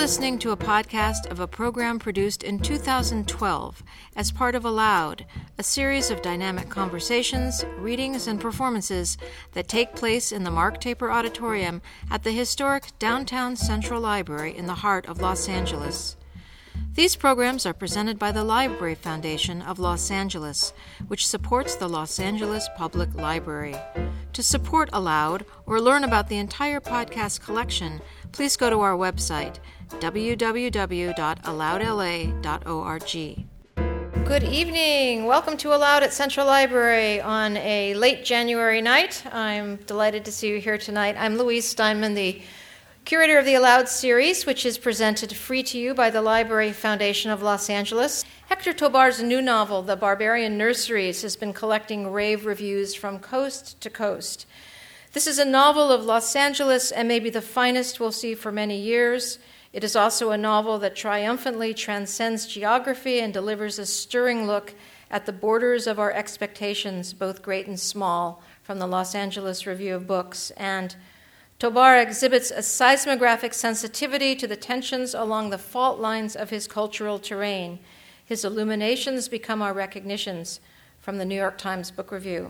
listening to a podcast of a program produced in 2012 as part of Aloud, a series of dynamic conversations, readings, and performances that take place in the Mark Taper Auditorium at the historic Downtown Central Library in the heart of Los Angeles. These programs are presented by the Library Foundation of Los Angeles, which supports the Los Angeles Public Library. To support Aloud or learn about the entire podcast collection, please go to our website, www.aloudla.org. Good evening. Welcome to Aloud at Central Library on a late January night. I'm delighted to see you here tonight. I'm Louise Steinman, the curator of the Aloud series, which is presented free to you by the Library Foundation of Los Angeles. Hector Tobar's new novel, The Barbarian Nurseries, has been collecting rave reviews from coast to coast. This is a novel of Los Angeles and maybe the finest we'll see for many years. It is also a novel that triumphantly transcends geography and delivers a stirring look at the borders of our expectations, both great and small, from the Los Angeles Review of Books. And Tobar exhibits a seismographic sensitivity to the tensions along the fault lines of his cultural terrain. His illuminations become our recognitions, from the New York Times Book Review.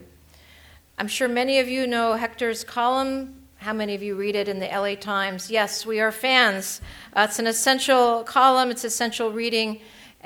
I'm sure many of you know Hector's column. How many of you read it in the LA Times? Yes, we are fans. It's an essential column, it's essential reading,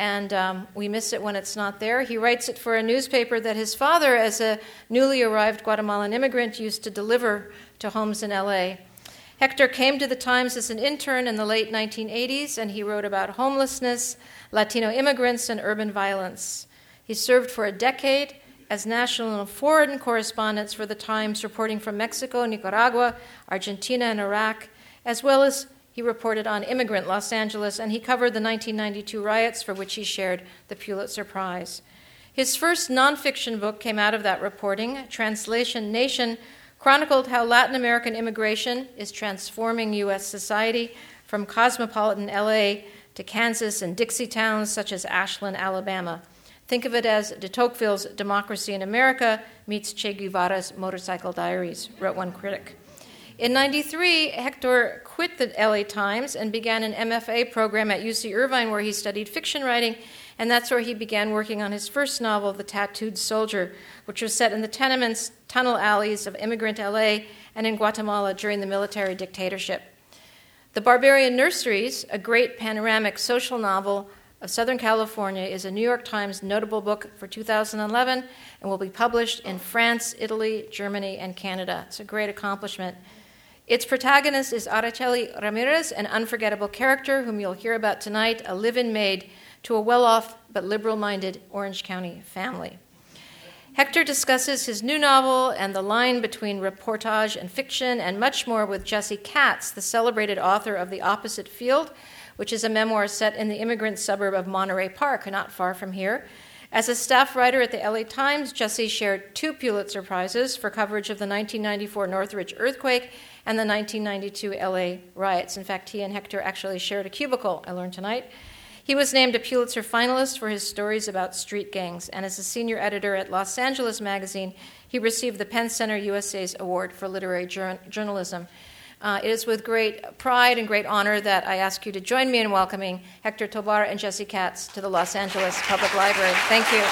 and we miss it when it's not there. He writes it for a newspaper that his father, as a newly arrived Guatemalan immigrant, used to deliver to homes in LA. Hector came to the Times as an intern in the late 1980s, and he wrote about homelessness, Latino immigrants, and urban violence. He served for a decade as national and foreign correspondent for the Times, reporting from Mexico, Nicaragua, Argentina, and Iraq, as well as he reported on immigrant Los Angeles, and he covered the 1992 riots, for which he shared the Pulitzer Prize. His first nonfiction book came out of that reporting. Translation Nation chronicled how Latin American immigration is transforming U.S. society from cosmopolitan L.A. to Kansas and Dixie towns such as Ashland, Alabama. Think of it as de Tocqueville's Democracy in America meets Che Guevara's Motorcycle Diaries, wrote one critic. In 1993, Hector quit the LA Times and began an MFA program at UC Irvine where he studied fiction writing, and that's where he began working on his first novel, The Tattooed Soldier, which was set in the tenements, tunnel alleys of immigrant LA and in Guatemala during the military dictatorship. The Barbarian Nurseries, a great panoramic social novel of Southern California, is a New York Times notable book for 2011 and will be published in France, Italy, Germany, and Canada. It's a great accomplishment. Its protagonist is Araceli Ramirez, an unforgettable character whom you'll hear about tonight, a live-in maid to a well-off but liberal-minded Orange County family. Hector discusses his new novel and the line between reportage and fiction and much more with Jesse Katz, the celebrated author of The Opposite Field, which is a memoir set in the immigrant suburb of Monterey Park, not far from here. As a staff writer at the LA Times, Jesse shared 2 Pulitzer Prizes for coverage of the 1994 Northridge earthquake and the 1992 LA riots. In fact, he and Hector actually shared a cubicle, I learned tonight. He was named a Pulitzer finalist for his stories about street gangs, and as a senior editor at Los Angeles Magazine, he received the Penn Center USA's Award for Literary Journalism. It is with great pride and great honor that I ask you to join me in welcoming Hector Tobar and Jesse Katz to the Los Angeles Public Library. Thank you.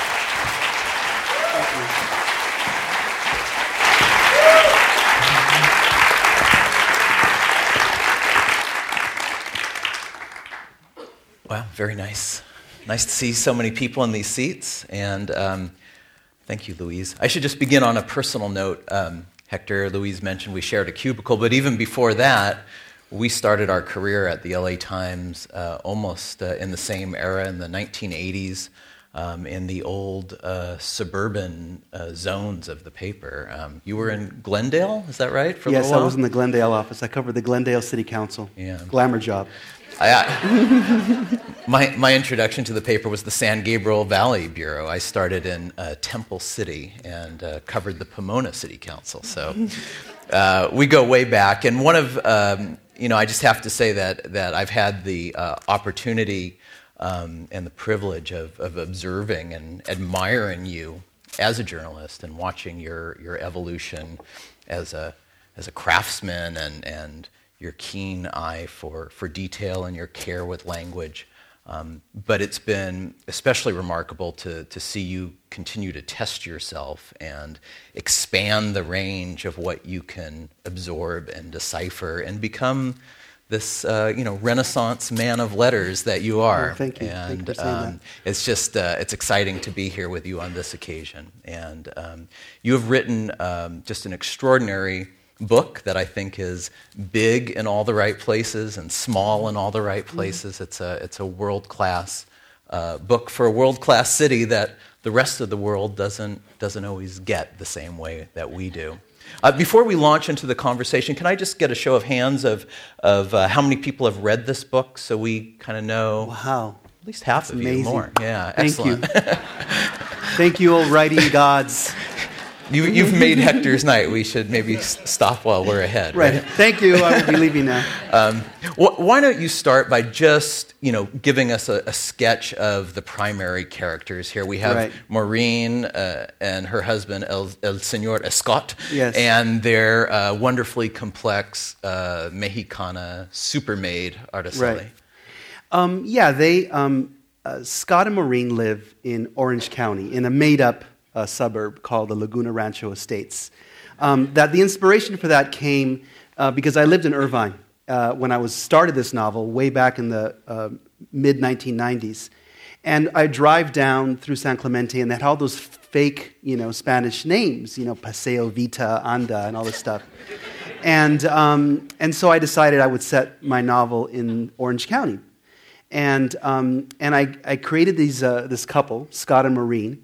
Thank you. Wow, very nice. Nice to see so many people in these seats, and thank you, Louise. I should just begin on a personal note. Hector, Louise mentioned we shared a cubicle, but even before that, we started our career at the LA Times almost in the same era, in the 1980s, in the old suburban zones of the paper. You were in Glendale, is that right? For yes, I was in the Glendale office. I covered the Glendale City Council. Yeah. Glamour job. My introduction to the paper was the San Gabriel Valley Bureau. I started in Temple City and covered the Pomona City Council. So we go way back. And one of, I just have to say that I've had the opportunity and the privilege of observing and admiring you as a journalist and watching your evolution as a craftsman and your keen eye for detail and your care with language. But it's been especially remarkable to see you continue to test yourself and expand the range of what you can absorb and decipher and become this, Renaissance man of letters that you are. Oh, thank you. And thank you for saying that. it's just, it's exciting to be here with you on this occasion. And you have written just an extraordinary book that I think is big in all the right places and small in all the right places. It's a world-class book for a world-class city that the rest of the world doesn't always get the same way that we do. Before we launch into the conversation, can I just get a show of hands of how many people have read this book so we kind of know? Wow. At least half of you, more. Yeah, excellent. Thank you. Thank you, all writing gods. You've made Hector's night. We should maybe stop while we're ahead. Right. Thank you. I will be leaving now. Why don't you start by just giving us a sketch of the primary characters here? We have Maureen and her husband El Señor Escott, yes, and their wonderfully complex Mexicana supermaid Araceli. Right. Scott and Maureen live in Orange County in a made-up suburb called the Laguna Rancho Estates. That the inspiration for that came because I lived in Irvine when I started this novel way back in the mid-1990s. And I drive down through San Clemente, and they had all those fake, Spanish names, Paseo Vita, Anda, and all this stuff. And so I decided I would set my novel in Orange County. And I created this couple, Scott and Maureen.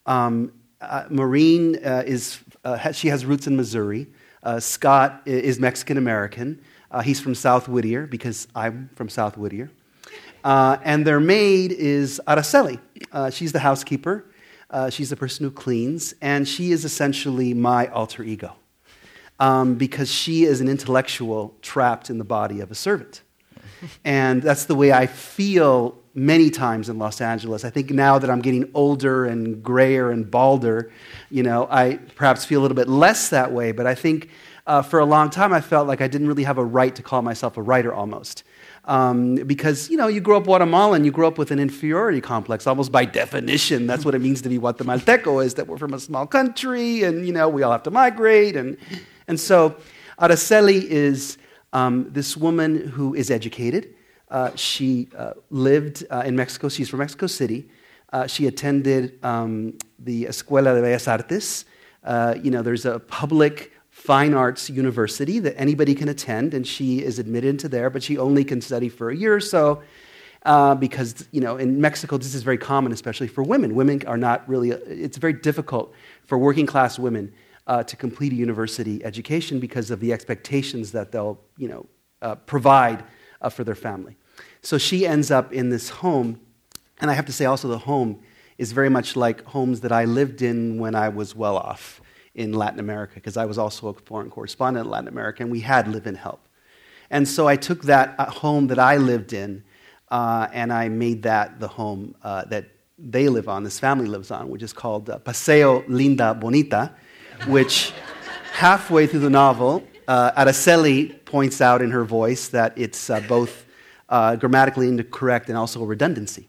Maureen she has roots in Missouri. Scott is Mexican-American. He's from South Whittier because I'm from South Whittier. And their maid is Araceli. She's the housekeeper. She's the person who cleans. And she is essentially my alter ego because she is an intellectual trapped in the body of a servant. And that's the way I feel many times in Los Angeles. I think now that I'm getting older and grayer and balder, I perhaps feel a little bit less that way. But I think for a long time I felt like I didn't really have a right to call myself a writer almost. Because, you grow up Guatemalan, you grow up with an inferiority complex, almost by definition. That's what it means to be Guatemalteco, is that we're from a small country and, we all have to migrate. And so Araceli is this woman who is educated. She lived in Mexico. She's from Mexico City. She attended the Escuela de Bellas Artes. There's a public fine arts university that anybody can attend, and she is admitted into there, but she only can study for a year or so because, in Mexico, this is very common, especially for women. Women are not really, it's very difficult for working class women to complete a university education because of the expectations that they'll, provide for their family. So she ends up in this home, and I have to say also the home is very much like homes that I lived in when I was well off in Latin America, because I was also a foreign correspondent in Latin America, and we had live-in help. And so I took that home that I lived in, and I made that the home that they live on, this family lives on, which is called Paseo Linda Bonita, which halfway through the novel, Araceli points out in her voice that it's both grammatically incorrect and also a redundancy.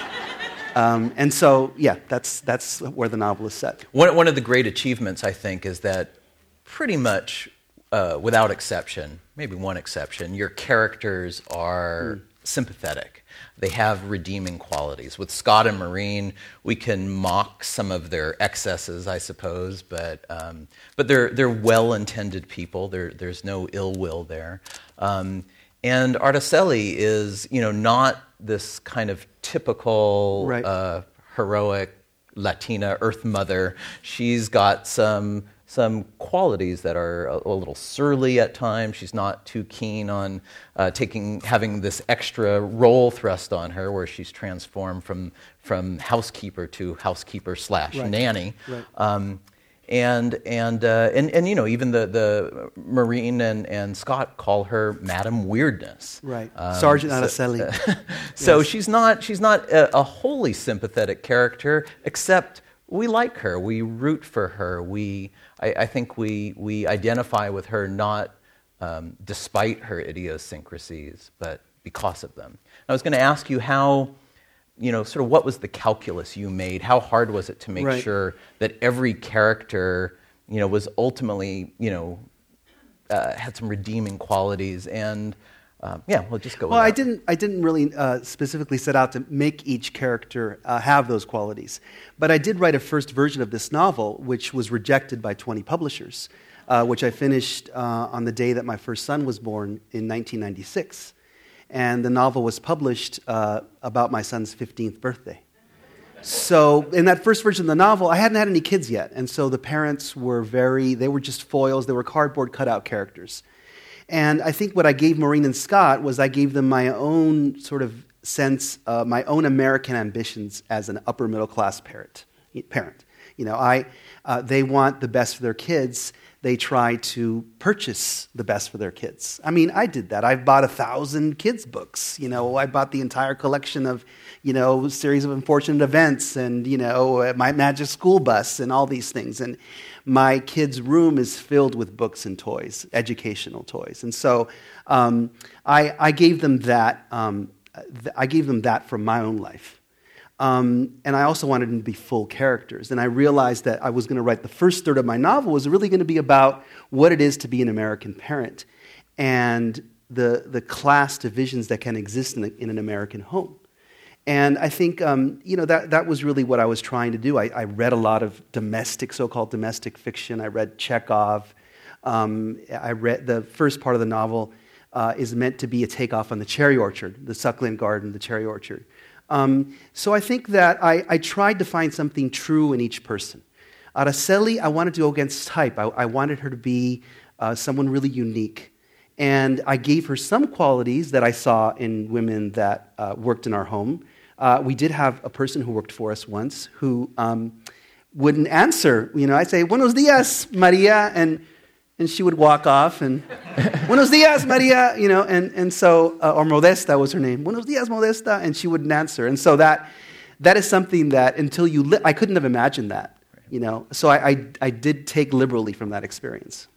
And so, that's where the novel is set. One of the great achievements, I think, is that pretty much, without exception, maybe one exception, your characters are sympathetic. They have redeeming qualities. With Scott and Maureen, we can mock some of their excesses, I suppose, but they're well-intended people. There's no ill will there. And Araceli is, not this kind of typical heroic Latina Earth Mother. She's got some qualities that are a little surly at times. She's not too keen on having this extra role thrust on her, where she's transformed from housekeeper to housekeeper/nanny. Right. And even the Maureen and Scott call her Madam Weirdness. Right, Sergeant Araceli. So she's not a wholly sympathetic character, except we like her, we root for her, I think we identify with her not despite her idiosyncrasies, but because of them. I was going to ask you how, sort of what was the calculus you made? How hard was it to make sure that every character, was ultimately, had some redeeming qualities? And we'll just go with that. I didn't really specifically set out to make each character have those qualities. But I did write a first version of this novel, which was rejected by 20 publishers, which I finished on the day that my first son was born in 1996. And the novel was published about my son's 15th birthday. So in that first version of the novel, I hadn't had any kids yet. And so the parents were they were just foils. They were cardboard cutout characters. And I think what I gave Maureen and Scott was I gave them my own sort of sense, my own American ambitions as an upper middle class parent. They want the best for their kids. They try to purchase the best for their kids. I mean, I did that. I've bought 1,000 kids' books. I bought the entire collection of, series of unfortunate events and, My Magic School Bus and all these things. And my kids' room is filled with books and toys, educational toys. And so I gave them that. I gave them that from my own life. And I also wanted them to be full characters. And I realized that I was going to write the first third of my novel was really going to be about what it is to be an American parent and the class divisions that can exist in an American home. And I think, that was really what I was trying to do. I read a lot of so-called domestic fiction. I read Chekhov. I read the first part of the novel is meant to be a takeoff on The Cherry Orchard, the succulent garden, The Cherry Orchard. So I think that I tried to find something true in each person. Araceli, I wanted to go against type. I wanted her to be someone really unique. And I gave her some qualities that I saw in women that worked in our home. We did have a person who worked for us once who wouldn't answer. I'd say, "Buenos días, Maria," and she would walk off and, "Buenos días, Maria," and so, or Modesta was her name. "Buenos días, Modesta," and she wouldn't answer. And so that is something that until I couldn't have imagined that, So I did take liberally from that experience.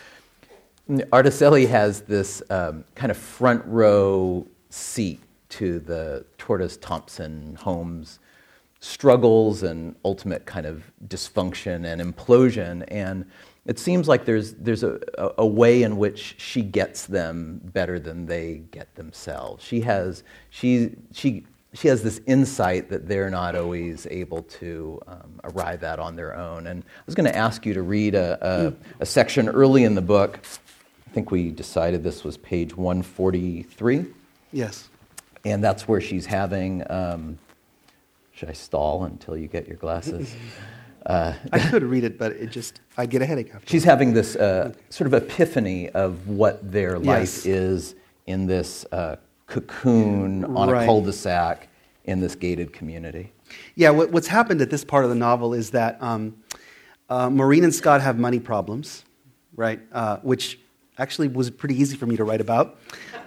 Araceli has this kind of front row seat to the Tortoise Thompson Holmes struggles and ultimate kind of dysfunction and implosion, and it seems like there's a way in which she gets them better than they get themselves. She has this insight that they're not always able to arrive at on their own. And I was going to ask you to read a section early in the book. I think we decided this was page 143. Yes. And that's where she's having. Should I stall until you get your glasses? I could read it, but I get a headache after. She's having this sort of epiphany of what their life is in this cocoon on a cul-de-sac in this gated community. Yeah, what's happened at this part of the novel is that Maureen and Scott have money problems, right? Which actually was pretty easy for me to write about.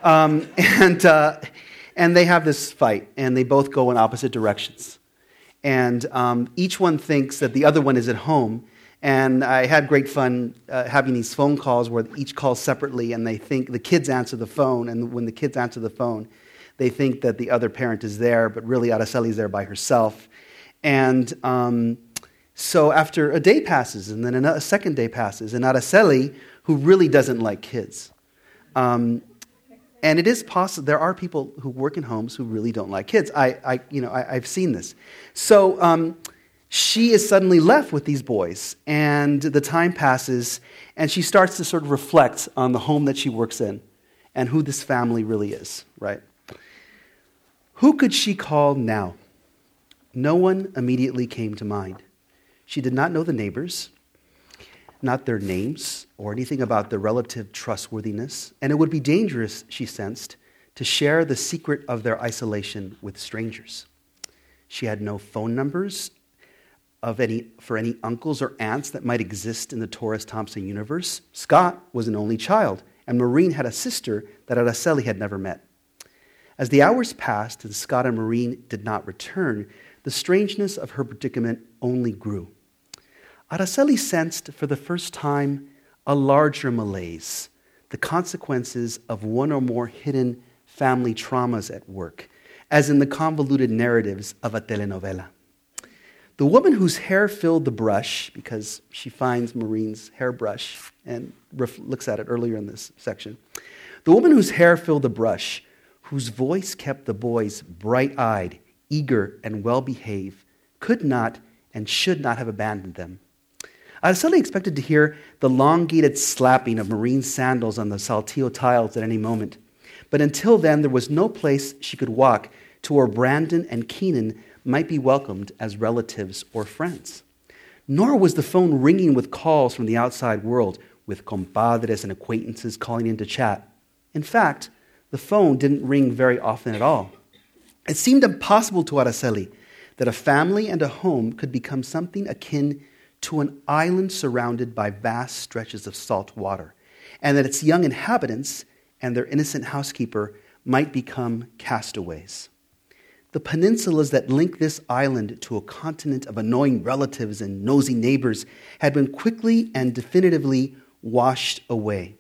And they have this fight, and they both go in opposite directions. And each one thinks that the other one is at home. And I had great fun having these phone calls where each calls separately, and they think the kids answer the phone. And when the kids answer the phone, they think that the other parent is there, but really Araceli's there by herself. And so after a day passes, and then a second day passes, and Araceli, who really doesn't like kids, and it is possible, there are people who work in homes who really don't like kids. I've seen this. So she is suddenly left with these boys, and the time passes, and she starts to sort of reflect on the home that she works in and who this family really is, right? Who could she call now? No one immediately came to mind. She did not know the neighbors, not their names or anything about their relative trustworthiness, and it would be dangerous, she sensed, to share the secret of their isolation with strangers. She had no phone numbers for any uncles or aunts that might exist in the Tortoise Thompson universe. Scott was an only child, and Maureen had a sister that Araceli had never met. As the hours passed and Scott and Maureen did not return, the strangeness of her predicament only grew. Araceli sensed for the first time a larger malaise the consequences of one or more hidden family traumas at work, as in the convoluted narratives of a telenovela. The woman whose hair filled the brush, because she finds Maureen's hairbrush and looks at it earlier in this section. The woman whose hair filled the brush, whose voice kept the boys bright-eyed, eager, and well-behaved, could not and should not have abandoned them. Araceli expected to hear the elongated slapping of Maureen's sandals on the saltillo tiles at any moment. But until then, there was no place she could walk to where Brandon and Keenan might be welcomed as relatives or friends. Nor was the phone ringing with calls from the outside world, with compadres and acquaintances calling in to chat. In fact, the phone didn't ring very often at all. It seemed impossible to Araceli that a family and a home could become something akin to an island surrounded by vast stretches of salt water, and that its young inhabitants and their innocent housekeeper might become castaways. The peninsulas that link this island to a continent of annoying relatives and nosy neighbors had been quickly and definitively washed away.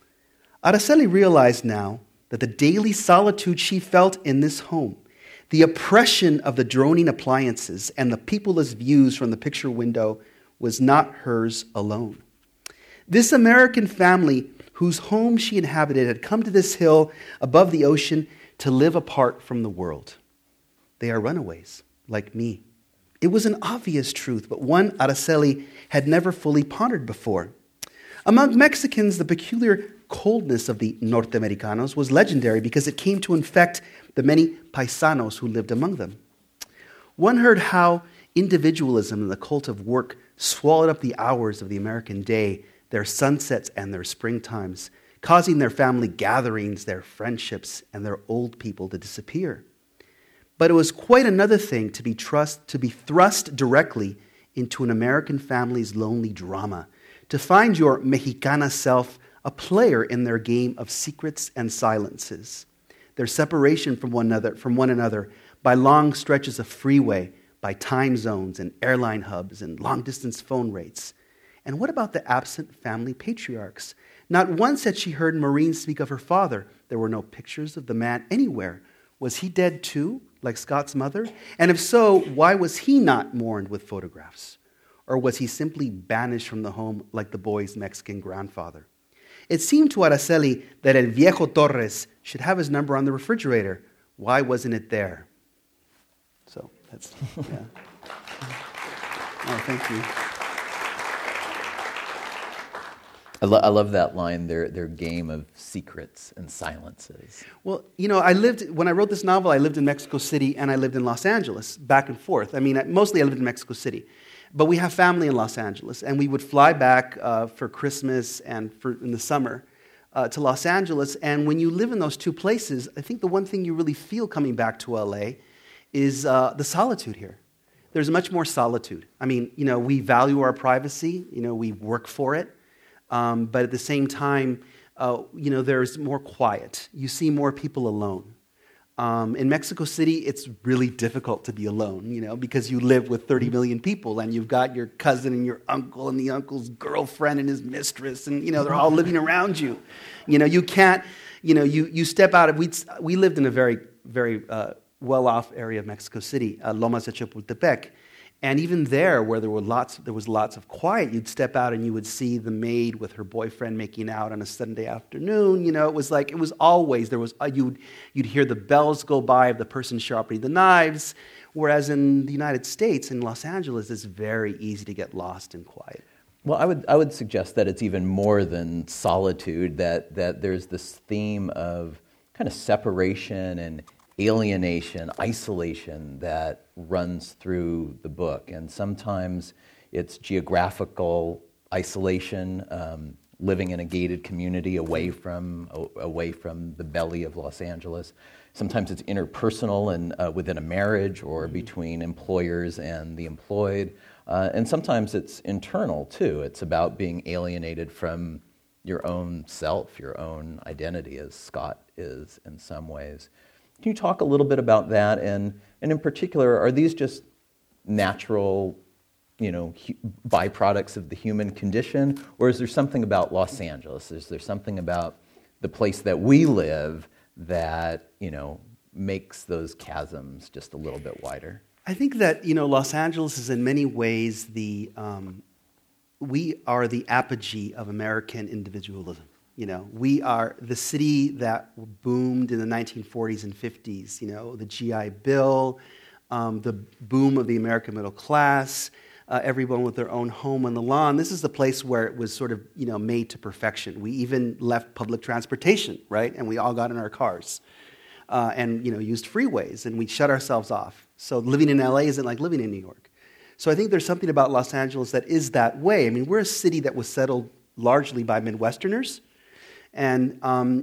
Araceli realized now that the daily solitude she felt in this home, the oppression of the droning appliances and the peopleless views from the picture window was not hers alone. This American family whose home she inhabited had come to this hill above the ocean to live apart from the world. They are runaways, like me. It was an obvious truth, but one Araceli had never fully pondered before. Among Mexicans, the peculiar coldness of the Norteamericanos was legendary because it came to infect the many paisanos who lived among them. One heard how individualism and the cult of work swallowed up the hours of the American day, their sunsets and their springtimes, causing their family gatherings, their friendships, and their old people to disappear. But it was quite another thing to be thrust directly into an American family's lonely drama, to find your Mexicana self a player in their game of secrets and silences, their separation from one another by long stretches of freeway, by time zones and airline hubs and long-distance phone rates. And what about the absent family patriarchs? Not once had she heard Maureen speak of her father. There were no pictures of the man anywhere. Was he dead too, like Scott's mother? And if so, why was he not mourned with photographs? Or was he simply banished from the home like the boy's Mexican grandfather? It seemed to Araceli that El Viejo Torres should have his number on the refrigerator. Why wasn't it there? So that's, yeah. Oh, thank you. I love that line, their game of secrets and silences. Well, when I wrote this novel, I lived in Mexico City and I lived in Los Angeles, back and forth. Mostly I lived in Mexico City. But we have family in Los Angeles, and we would fly back for Christmas and in the summer to Los Angeles. And when you live in those two places, I think the one thing you really feel coming back to LA is the solitude here. There's much more solitude. We value our privacy. We work for it. But at the same time, there's more quiet. You see more people alone. In Mexico City, it's really difficult to be alone, because you live with 30 million people, and you've got your cousin and your uncle and the uncle's girlfriend and his mistress, and, they're all living around you. You can't, you step out of, we lived in a very, very well-off area of Mexico City, Lomas de Chapultepec. And even there, where there was lots of quiet, you'd step out and you would see the maid with her boyfriend making out on a Sunday afternoon. You'd hear the bells go by of the person sharpening the knives. Whereas in the United States, in Los Angeles, it's very easy to get lost in quiet. Well, I would suggest that it's even more than solitude, that there's this theme of kind of separation and alienation, isolation that runs through the book. And sometimes it's geographical isolation, living in a gated community away from the belly of Los Angeles. Sometimes it's interpersonal and within a marriage or between employers and the employed. And sometimes it's internal too. It's about being alienated from your own self, your own identity, as Scott is in some ways. Can you talk a little bit about that? And in particular, are these just natural byproducts of the human condition, or is there something about Los Angeles? Is there something about the place that we live that makes those chasms just a little bit wider? I think that Los Angeles is in many ways we are the apogee of American individualism. We are the city that boomed in the 1940s and 50s. The GI Bill, the boom of the American middle class. Everyone with their own home on the lawn. This is the place where it was sort of, made to perfection. We even left public transportation, right? And we all got in our cars and, used freeways, and we shut ourselves off. So living in LA isn't like living in New York. So I think there's something about Los Angeles that is that way. I mean, we're a city that was settled largely by Midwesterners, and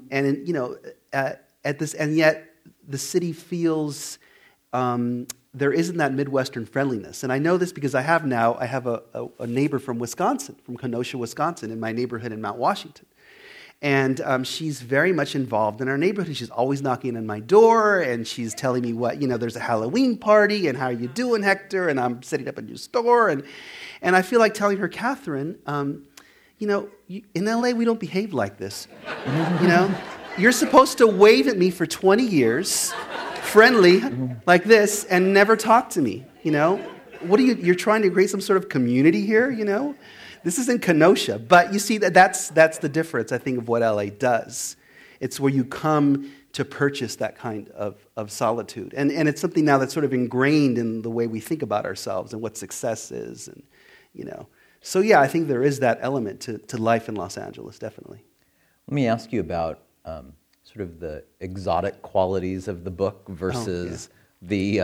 yet the city feels there isn't that Midwestern friendliness. And I know this because I have a neighbor from Wisconsin, from Kenosha, Wisconsin, in my neighborhood in Mount Washington. And she's very much involved in our neighborhood. She's always knocking on my door, and she's telling me there's a Halloween party, and how are you doing, Hector? And I'm setting up a new store. And I feel like telling her, Catherine, in LA, we don't behave like this. You're supposed to wave at me for 20 years, friendly, like this, and never talk to me, What are you're trying to create some sort of community here, This is in Kenosha, but you see that's the difference, I think, of what LA does. It's where you come to purchase that kind of solitude. And it's something now that's sort of ingrained in the way we think about ourselves and what success is, and, So yeah, I think there is that element to life in Los Angeles, definitely. Let me ask you about sort of the exotic qualities of the book versus maybe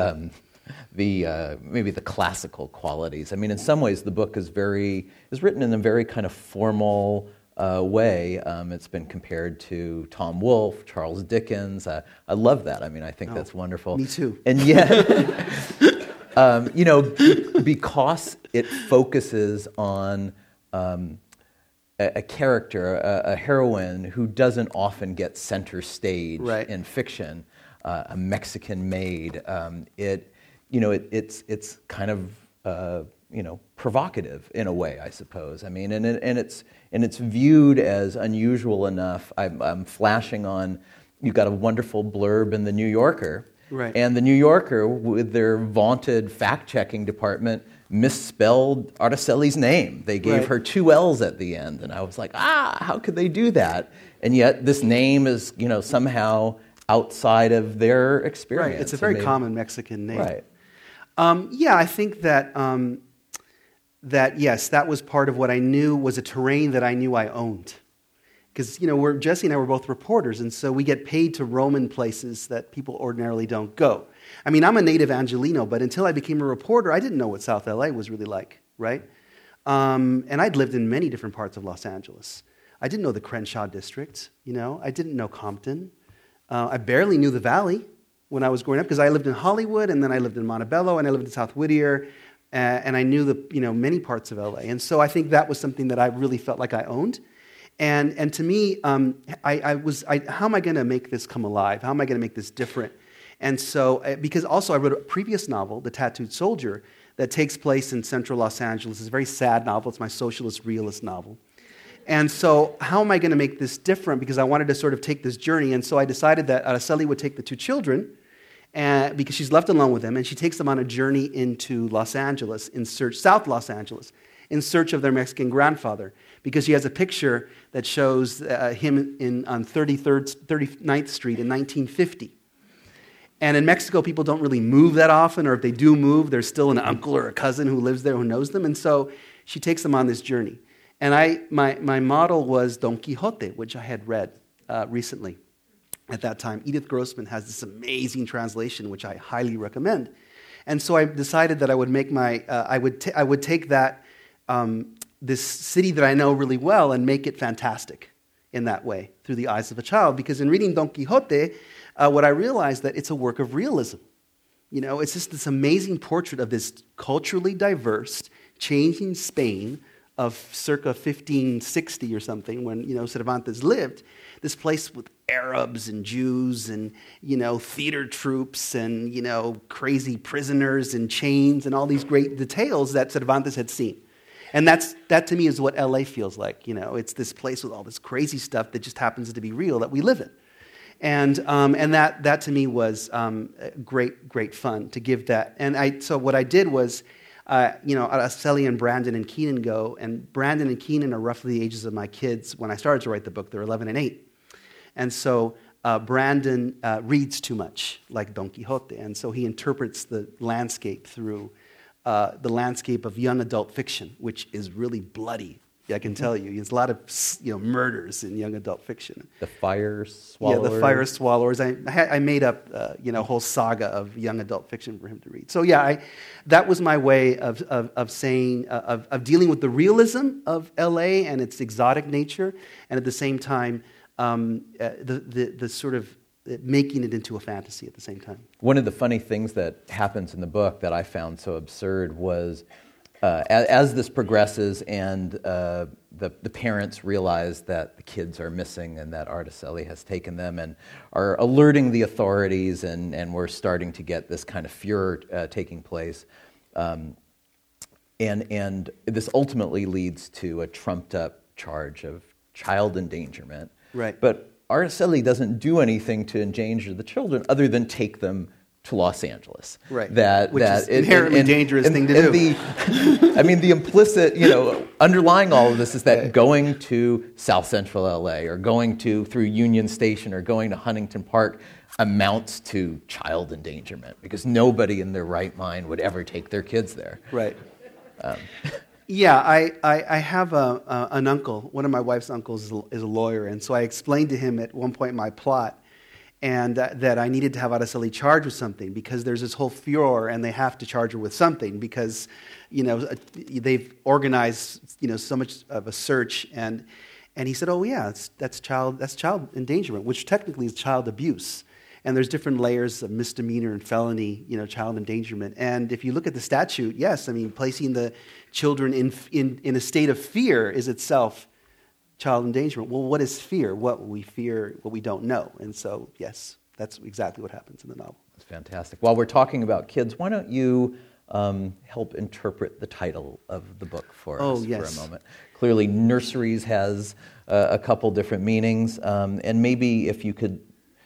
the classical qualities. I mean, in some ways, the book is written in a very kind of formal way. It's been compared to Tom Wolfe, Charles Dickens. I love that. I mean, I think that's wonderful. Me too. And yet, because it focuses on a character, a heroine who doesn't often get center stage in fiction, a Mexican maid. It's kind of provocative in a way, I suppose. I mean, and it's viewed as unusual enough. I'm flashing on. You've got a wonderful blurb in the New Yorker, right? And the New Yorker, with their vaunted fact-checking department, misspelled Araceli's name. They gave her 2 L's at the end, and I was like, how could they do that? And yet this name is, somehow outside of their experience. Right, it's a very common Mexican name. Right. I think that yes, that was part of what I knew was a terrain that I knew I owned. Because, Jesse and I were both reporters, and so we get paid to roam in places that people ordinarily don't go. I mean, I'm a native Angelino, but until I became a reporter, I didn't know what South LA was really like, right? And I'd lived in many different parts of Los Angeles. I didn't know the Crenshaw district, I didn't know Compton. I barely knew the Valley when I was growing up, because I lived in Hollywood, and then I lived in Montebello, and I lived in South Whittier, and I knew many parts of LA. And so I think that was something that I really felt like I owned. And to me, how am I going to make this come alive? How am I going to make this different? And so, because also I wrote a previous novel, The Tattooed Soldier, that takes place in central Los Angeles. It's a very sad novel. It's my socialist realist novel. And so how am I going to make this different? Because I wanted to sort of take this journey. And so I decided that Araceli would take the 2 children, because she's left alone with them, and she takes them on a journey into Los Angeles, South Los Angeles, in search of their Mexican grandfather. Because she has a picture that shows him on 39th Street in 1950. And in Mexico, people don't really move that often, or if they do move, there's still an uncle or a cousin who lives there who knows them. And so she takes them on this journey. And my model was Don Quixote, which I had read recently at that time. Edith Grossman has this amazing translation, which I highly recommend. And so I decided that I would make I would take that this city that I know really well and make it fantastic in that way through the eyes of a child. Because in reading Don Quixote, what I realized that it's a work of realism. It's just this amazing portrait of this culturally diverse, changing Spain of circa 1560 or something, when, Cervantes lived, this place with Arabs and Jews and, theater troops and, crazy prisoners and chains and all these great details that Cervantes had seen. And that to me is what LA feels like. It's this place with all this crazy stuff that just happens to be real that we live in. And that to me was great fun to give that. And so what I did was, Araceli and Brandon and Keenan go, and Brandon and Keenan are roughly the ages of my kids when I started to write the book. They're 11 and 8. And so Brandon reads too much, like Don Quixote, and so he interprets the landscape through the landscape of young adult fiction, which is really bloody. I can tell you, there's a lot of murders in young adult fiction. The fire swallowers. Yeah, the fire swallowers. I made up a whole saga of young adult fiction for him to read. So yeah, that was my way of saying of dealing with the realism of L.A. and its exotic nature, and at the same time the sort of making it into a fantasy at the same time. One of the funny things that happens in the book that I found so absurd was, as this progresses and the parents realize that the kids are missing and that Araceli has taken them and are alerting the authorities, and we're starting to get this kind of furor taking place. And this ultimately leads to a trumped-up charge of child endangerment. Right. But Araceli doesn't do anything to endanger the children other than take them to Los Angeles. Right. Which is an inherently dangerous thing to do. The implicit, underlying all of this is that going to South Central LA or going through Union Station or going to Huntington Park amounts to child endangerment, because nobody in their right mind would ever take their kids there. Right. Yeah, I have an uncle. One of my wife's uncles is a lawyer, and so I explained to him at one point my plot, and that I needed to have Araceli charged with something, because there's this whole furor, and they have to charge her with something because, they've organized, so much of a search, and he said, oh yeah, that's child endangerment, which technically is child abuse. And there's different layers of misdemeanor and felony, child endangerment. And if you look at the statute, yes, placing the children in a state of fear is itself child endangerment. Well, what is fear? What we fear, what we don't know. And so, yes, that's exactly what happens in the novel. That's fantastic. While we're talking about kids, why don't you help interpret the title of the book for us for a moment? Clearly, nurseries has a couple different meanings, and maybe if you could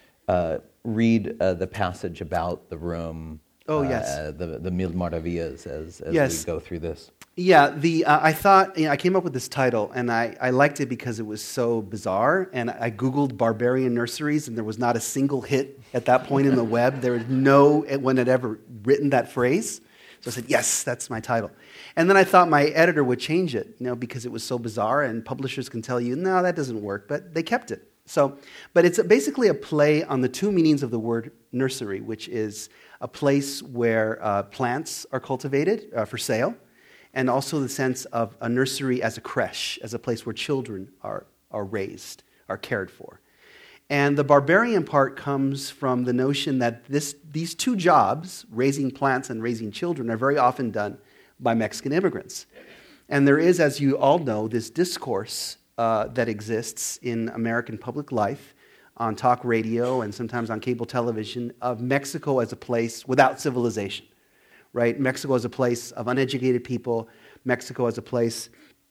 read the passage about the room, the Mil Maravillas, as we go through this. Yeah, I thought, I came up with this title, and I liked it because it was so bizarre, and I Googled barbarian nurseries, and there was not a single hit at that point in the web. There was no one had ever written that phrase. So I said, yes, that's my title. And then I thought my editor would change it, because it was so bizarre, and publishers can tell you, no, that doesn't work, but they kept it. But it's basically a play on the two meanings of the word nursery, which is a place where plants are cultivated for sale, and also the sense of a nursery as a creche, as a place where children are raised, are cared for. And the barbarian part comes from the notion that these two jobs, raising plants and raising children, are very often done by Mexican immigrants. And there is, as you all know, this discourse that exists in American public life, on talk radio and sometimes on cable television, of Mexico as a place without civilization, right? Mexico as a place of uneducated people, Mexico as a place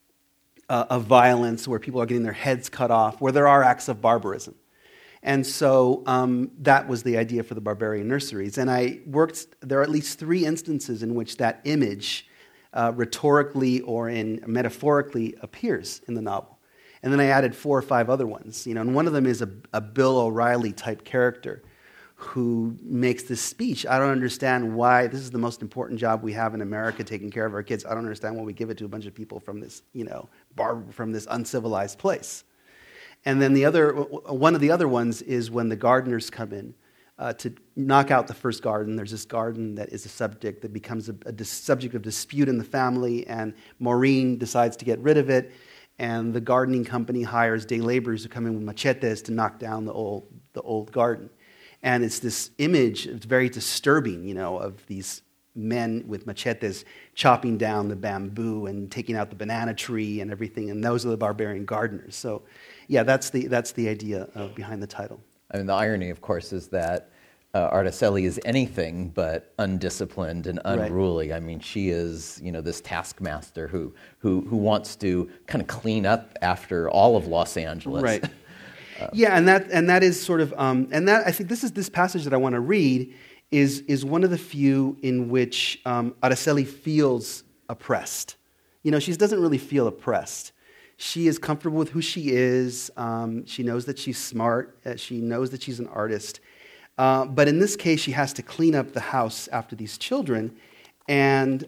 of violence where people are getting their heads cut off, where there are acts of barbarism. And so that was the idea for the barbarian nurseries. And there are at least 3 instances in which that image rhetorically or metaphorically appears in the novel. And then I added 4 or 5 other ones, and one of them is a Bill O'Reilly type character who makes this speech. I don't understand why this is the most important job we have in America, taking care of our kids. I don't understand why we give it to a bunch of people from this, from this uncivilized place. And then one of the other ones is when the gardeners come in to knock out the first garden. There's this garden that is a subject that becomes a subject of dispute in the family, and Maureen decides to get rid of it. And the gardening company hires day laborers who come in with machetes to knock down the old garden. And it's this image, it's very disturbing, of these men with machetes chopping down the bamboo and taking out the banana tree and everything, and those are the barbarian gardeners. So, yeah, that's the idea behind the title. I mean, the irony, of course, is that Araceli is anything but undisciplined and unruly. Right. I mean, she is, this taskmaster who wants to kind of clean up after all of Los Angeles. Right. Yeah, and that is sort of, and that I think this passage that I want to read is one of the few in which Araceli feels oppressed. She doesn't really feel oppressed. She is comfortable with who she is. She knows that she's smart. She knows that she's an artist. But in this case, she has to clean up the house after these children. And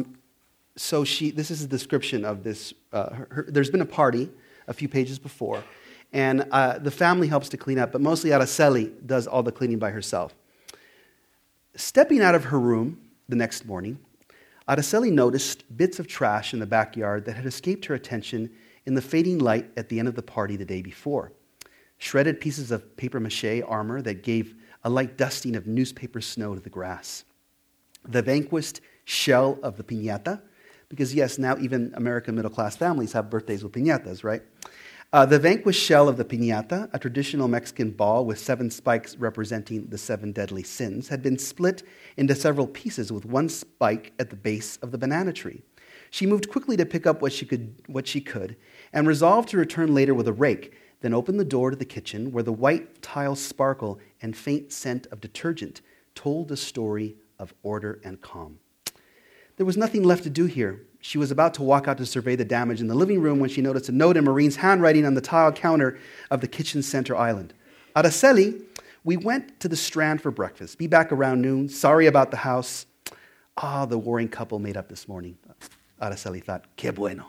so this is a description of this. There's been a party a few pages before. And the family helps to clean up, but mostly Araceli does all the cleaning by herself. Stepping out of her room the next morning, Araceli noticed bits of trash in the backyard that had escaped her attention in the fading light at the end of the party the day before. Shredded pieces of papier-mâché armor that gave a light dusting of newspaper snow to the grass. The vanquished shell of the piñata, because yes, now even American middle-class families have birthdays with piñatas, right? The vanquished shell of the piñata, a traditional Mexican ball with 7 spikes representing the 7 deadly sins, had been split into several pieces with one spike at the base of the banana tree. She moved quickly to pick up what she could, and resolved to return later with a rake, then opened the door to the kitchen where the white tiles sparkle and faint scent of detergent told the story of order and calm. There was nothing left to do here. She was about to walk out to survey the damage in the living room when she noticed a note in Maureen's handwriting on the tile counter of the kitchen's center island. Araceli, we went to the Strand for breakfast. Be back around noon. Sorry about the house. The warring couple made up this morning. Araceli thought, que bueno.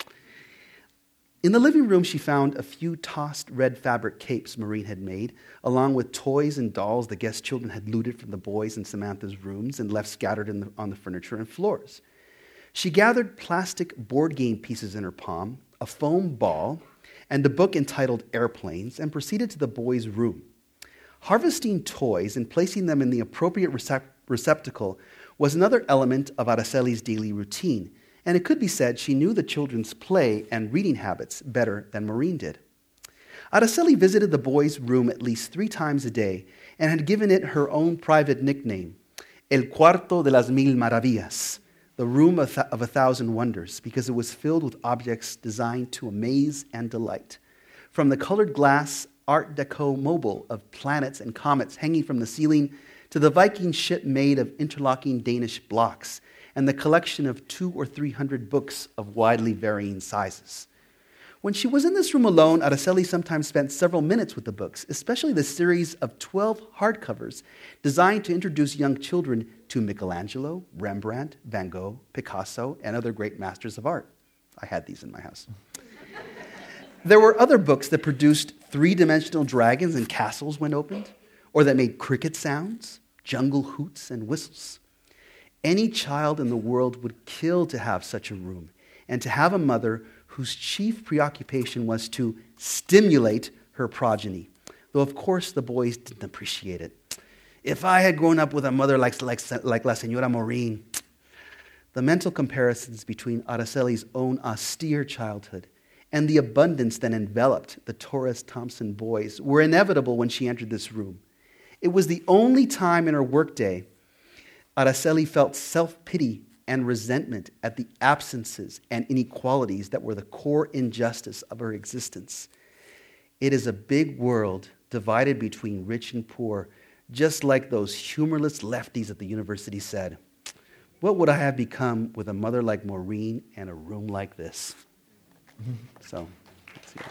In the living room, she found a few tossed red fabric capes Maureen had made, along with toys and dolls the guest children had looted from the boys in Samantha's rooms and left scattered on the furniture and floors. She gathered plastic board game pieces in her palm, a foam ball, and a book entitled Airplanes, and proceeded to the boys' room. Harvesting toys and placing them in the appropriate receptacle was another element of Araceli's daily routine, and it could be said she knew the children's play and reading habits better than Maureen did. Araceli visited the boys' room at least 3 times a day and had given it her own private nickname, El Cuarto de las Mil Maravillas, the room of 1,000 wonders, because it was filled with objects designed to amaze and delight. From the colored glass Art Deco mobile of planets and comets hanging from the ceiling to the Viking ship made of interlocking Danish blocks and the collection of 200 or 300 books of widely varying sizes. When she was in this room alone, Araceli sometimes spent several minutes with the books, especially the series of 12 hardcovers designed to introduce young children to Michelangelo, Rembrandt, Van Gogh, Picasso, and other great masters of art. I had these in my house. There were other books that produced 3-dimensional dragons and castles when opened, or that made cricket sounds, jungle hoots, and whistles. Any child in the world would kill to have such a room, and to have a mother whose chief preoccupation was to stimulate her progeny, though of course the boys didn't appreciate it. If I had grown up with a mother like La Señora Maureen, the mental comparisons between Araceli's own austere childhood and the abundance that enveloped the Torres Thompson boys were inevitable when she entered this room. It was the only time in her workday Araceli felt self-pity and resentment at the absences and inequalities that were the core injustice of her existence. It is a big world divided between rich and poor, just like those humorless lefties at the university said. What would I have become with a mother like Maureen and a room like this? So, let's see.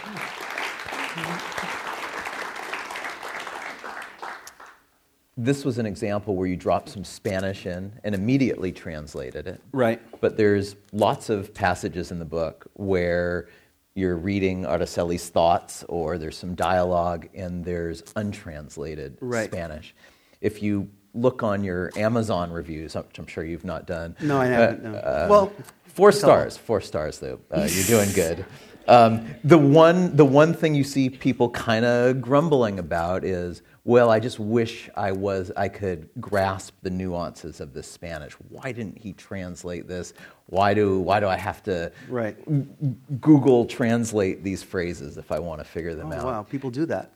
This was an example where you dropped some Spanish in and immediately translated it. Right. But there's lots of passages in the book where you're reading Araceli's thoughts, or there's some dialogue and there's untranslated Spanish. If you look on your Amazon reviews, which I'm sure you've not done. No, I haven't. No. 4 stars. 4 stars, though. You're doing good. The one thing you see people kind of grumbling about is, well, I just wish I could grasp the nuances of this Spanish. Why didn't he translate this? Why do I have to Google translate these phrases if I want to figure them out? Wow, people do that.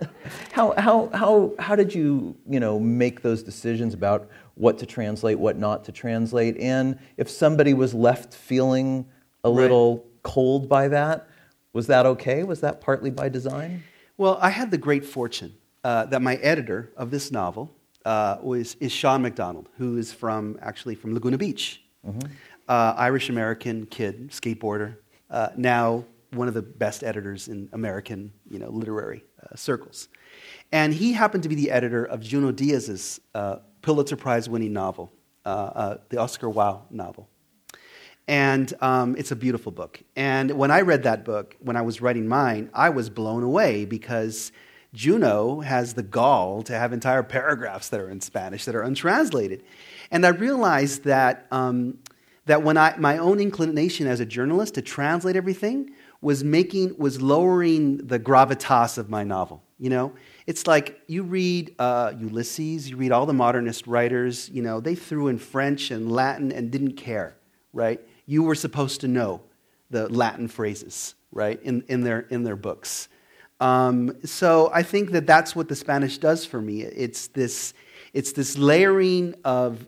How did you make those decisions about what to translate, what not to translate, and if somebody was left feeling a little cold by that, was that okay? Was that partly by design? Well, I had the great fortune that my editor of this novel is Sean McDonald, who is actually from Laguna Beach. Mm-hmm. Irish-American kid, skateboarder, now one of the best editors in American literary circles. And he happened to be the editor of Junot Díaz's Pulitzer Prize-winning novel, the Oscar Wilde novel. And it's a beautiful book. And when I read that book, when I was writing mine, I was blown away because Junot has the gall to have entire paragraphs that are in Spanish that are untranslated. And I realized that when my own inclination as a journalist to translate everything was lowering the gravitas of my novel. It's like you read Ulysses, you read all the modernist writers. They threw in French and Latin and didn't care, right? You were supposed to know the Latin phrases, right, in their books. So I think that's what the Spanish does for me. It's this layering of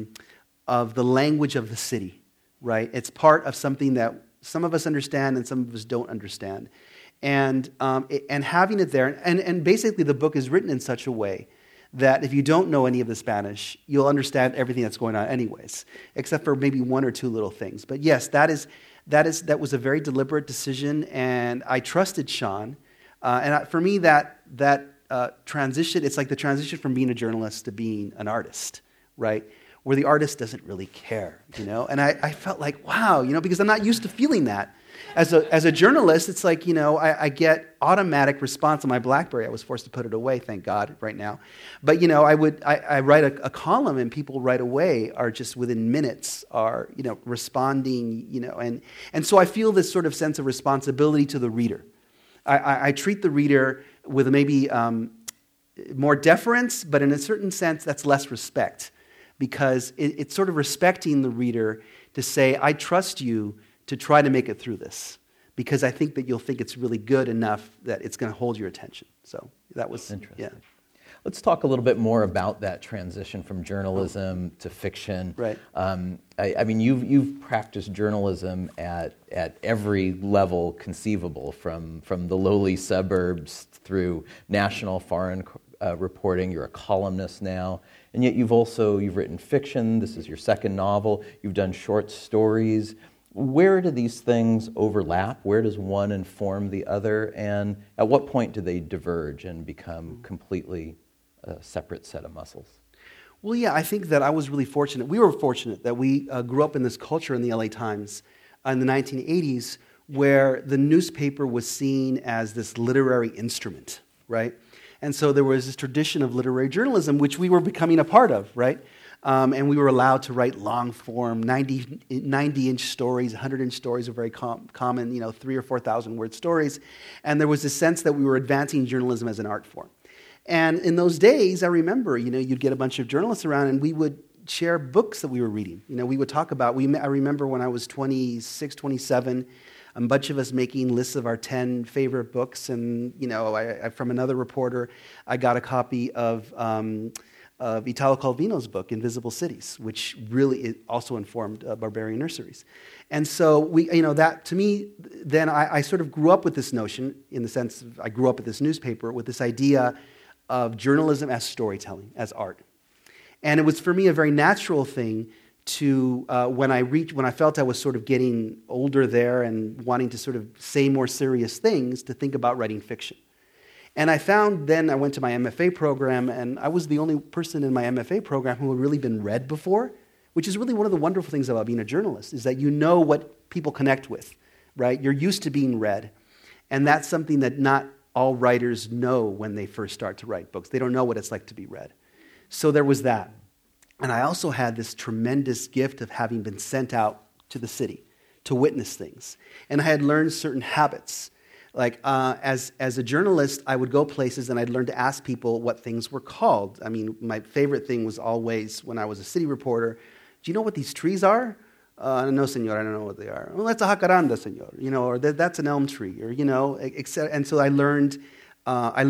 the language of the city, right? It's part of something that some of us understand and some of us don't understand, and having it there, and basically the book is written in such a way that if you don't know any of the Spanish, you'll understand everything that's going on anyways, except for maybe one or two little things. But yes, that was a very deliberate decision, and I trusted Sean. For me, that transition, it's like the transition from being a journalist to being an artist, right? Where the artist doesn't really care, And I felt like, wow, because I'm not used to feeling that. As a journalist, it's like, I get automatic response on my BlackBerry. I was forced to put it away, thank God, right now. But, I write a column and people right away are just within minutes are, responding, and so I feel this sort of sense of responsibility to the reader. I treat the reader with maybe more deference, but in a certain sense, that's less respect, because it's sort of respecting the reader to say, I trust you to try to make it through this, because I think that you'll think it's really good enough that it's going to hold your attention. So that was interesting. Yeah. Let's talk a little bit more about that transition from journalism to fiction. Right. I mean, you've practiced journalism at every level conceivable, from the lowly suburbs through national foreign reporting. You're a columnist now, and yet you've written fiction. This is your second novel. You've done short stories. Where do these things overlap? Where does one inform the other? And at what point do they diverge and become completely a separate set of muscles? Well, yeah, I think that I was really fortunate. We were fortunate that we grew up in this culture in the LA Times in the 1980s where the newspaper was seen as this literary instrument, right? And so there was this tradition of literary journalism, which we were becoming a part of, right? And we were allowed to write long-form, 90-inch stories, 100-inch stories are very common, 3,000 or 4,000 word stories. And there was a sense that we were advancing journalism as an art form. And in those days, I remember, you'd get a bunch of journalists around and we would share books that we were reading. We would talk about, I remember when I was 26, 27, a bunch of us making lists of our 10 favorite books. And, from another reporter, I got a copy of Italo Calvino's book, Invisible Cities, which really also informed Barbarian Nurseries. And so that to me, then I sort of grew up with this notion, in the sense of I grew up at this newspaper with this idea of journalism as storytelling, as art. And it was for me a very natural thing to, when I felt I was sort of getting older there and wanting to sort of say more serious things, to think about writing fiction. And I found then, I went to my MFA program, and I was the only person in my MFA program who had really been read before, which is really one of the wonderful things about being a journalist, is that you know what people connect with, right? You're used to being read. And that's something that not all writers know when they first start to write books. They don't know what it's like to be read. So there was that. And I also had this tremendous gift of having been sent out to the city to witness things. And I had learned certain habits. Like, as a journalist, I would go places and I'd learn to ask people what things were called. I mean, my favorite thing was always, when I was a city reporter, do you know what these trees are? No, senor, I don't know what they are. Well, that's a jacaranda, senor, or that's an elm tree, or, etc. And so I learned, I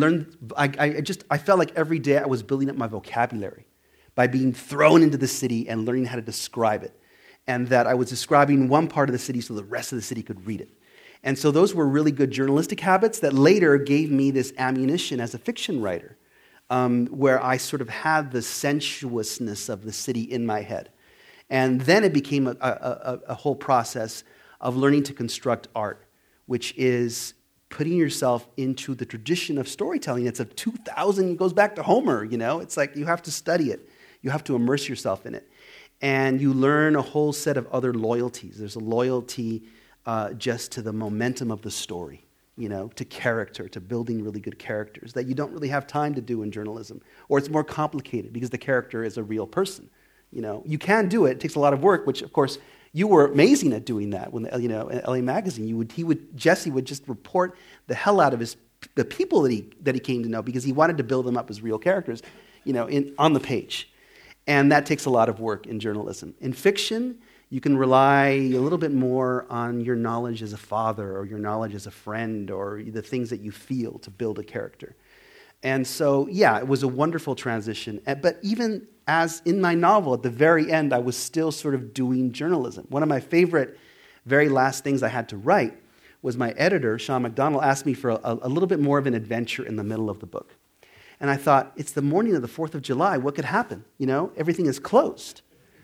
felt like every day I was building up my vocabulary by being thrown into the city and learning how to describe it. And that I was describing one part of the city so the rest of the city could read it. And so those were really good journalistic habits that later gave me this ammunition as a fiction writer, where I sort of had the sensuousness of the city in my head. And then it became a whole process of learning to construct art, which is putting yourself into the tradition of storytelling. It's 2,000, it goes back to Homer, It's like you have to study it. You have to immerse yourself in it. And you learn a whole set of other loyalties. There's a loyalty just to the momentum of the story, to character, to building really good characters that you don't really have time to do in journalism. Or it's more complicated because the character is a real person. You can do it. It takes a lot of work, which, of course, you were amazing at doing that. When in LA Magazine, Jesse would just report the hell out of the people that he came to know because he wanted to build them up as real characters, on the page. And that takes a lot of work in journalism. In fiction, you can rely a little bit more on your knowledge as a father or your knowledge as a friend or the things that you feel to build a character. And so, yeah, it was a wonderful transition. But even as in my novel, at the very end, I was still sort of doing journalism. One of my favorite, very last things I had to write was my editor, Sean McDonald, asked me for a little bit more of an adventure in the middle of the book. And I thought, it's the morning of the 4th of July. What could happen? Everything is closed.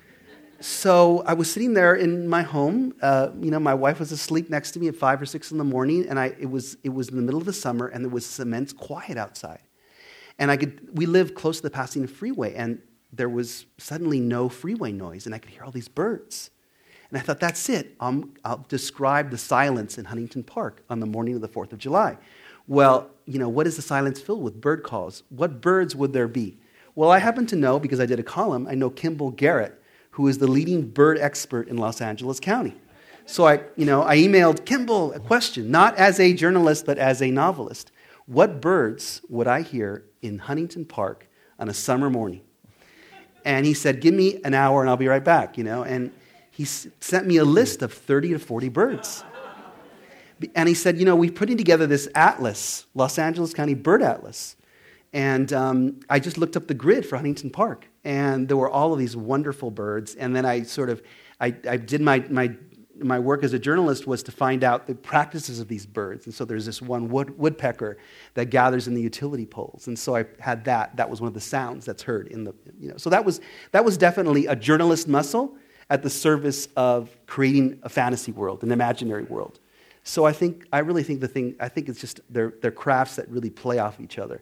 So I was sitting there in my home. My wife was asleep next to me at 5 or 6 in the morning, and it was in the middle of the summer, and there was this immense quiet outside. And we lived close to the Pasadena freeway, and there was suddenly no freeway noise, and I could hear all these birds. And I thought, that's it. I'll describe the silence in Huntington Park on the morning of the 4th of July. Well, what is the silence filled with? Bird calls. What birds would there be? Well, I happen to know, because I did a column, I know Kimball Garrett, who is the leading bird expert in Los Angeles County. So I emailed Kimball a question, not as a journalist, but as a novelist. What birds would I hear in Huntington Park on a summer morning? And he said, give me an hour and I'll be right back, And he sent me a list of 30 to 40 birds. And he said, we're putting together this atlas, Los Angeles County Bird Atlas. And I just looked up the grid for Huntington Park. And there were all of these wonderful birds. And then I did my work as a journalist was to find out the practices of these birds. And so there's this one woodpecker that gathers in the utility poles. And so I had that. That was one of the sounds that's heard in the, So that was definitely a journalist muscle at the service of creating a fantasy world, an imaginary world. So I really think it's just they're crafts that really play off each other.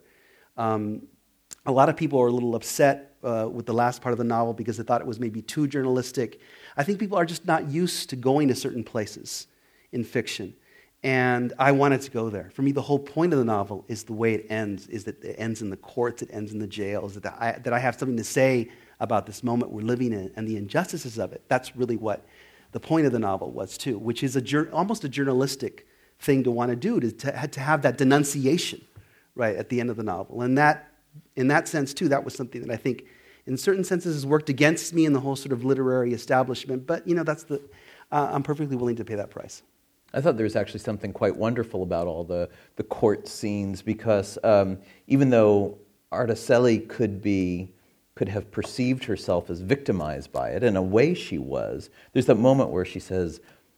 A lot of people are a little upset with the last part of the novel because they thought it was maybe too journalistic. I think people are just not used to going to certain places in fiction. And I wanted to go there. For me, the whole point of the novel is the way it ends, is that it ends in the courts, it ends in the jails, that I have something to say about this moment we're living in and the injustices of it. That's really what the point of the novel was too, which is almost a journalistic thing to want to do, to have that denunciation right at the end of the novel. And that, in that sense too, that was something that I think in certain senses has worked against me in the whole sort of literary establishment, but I'm perfectly willing to pay that price. I thought there was actually something quite wonderful about all the court scenes because even though Araceli could have perceived herself as victimized by it. In a way she was. There's that moment where she says,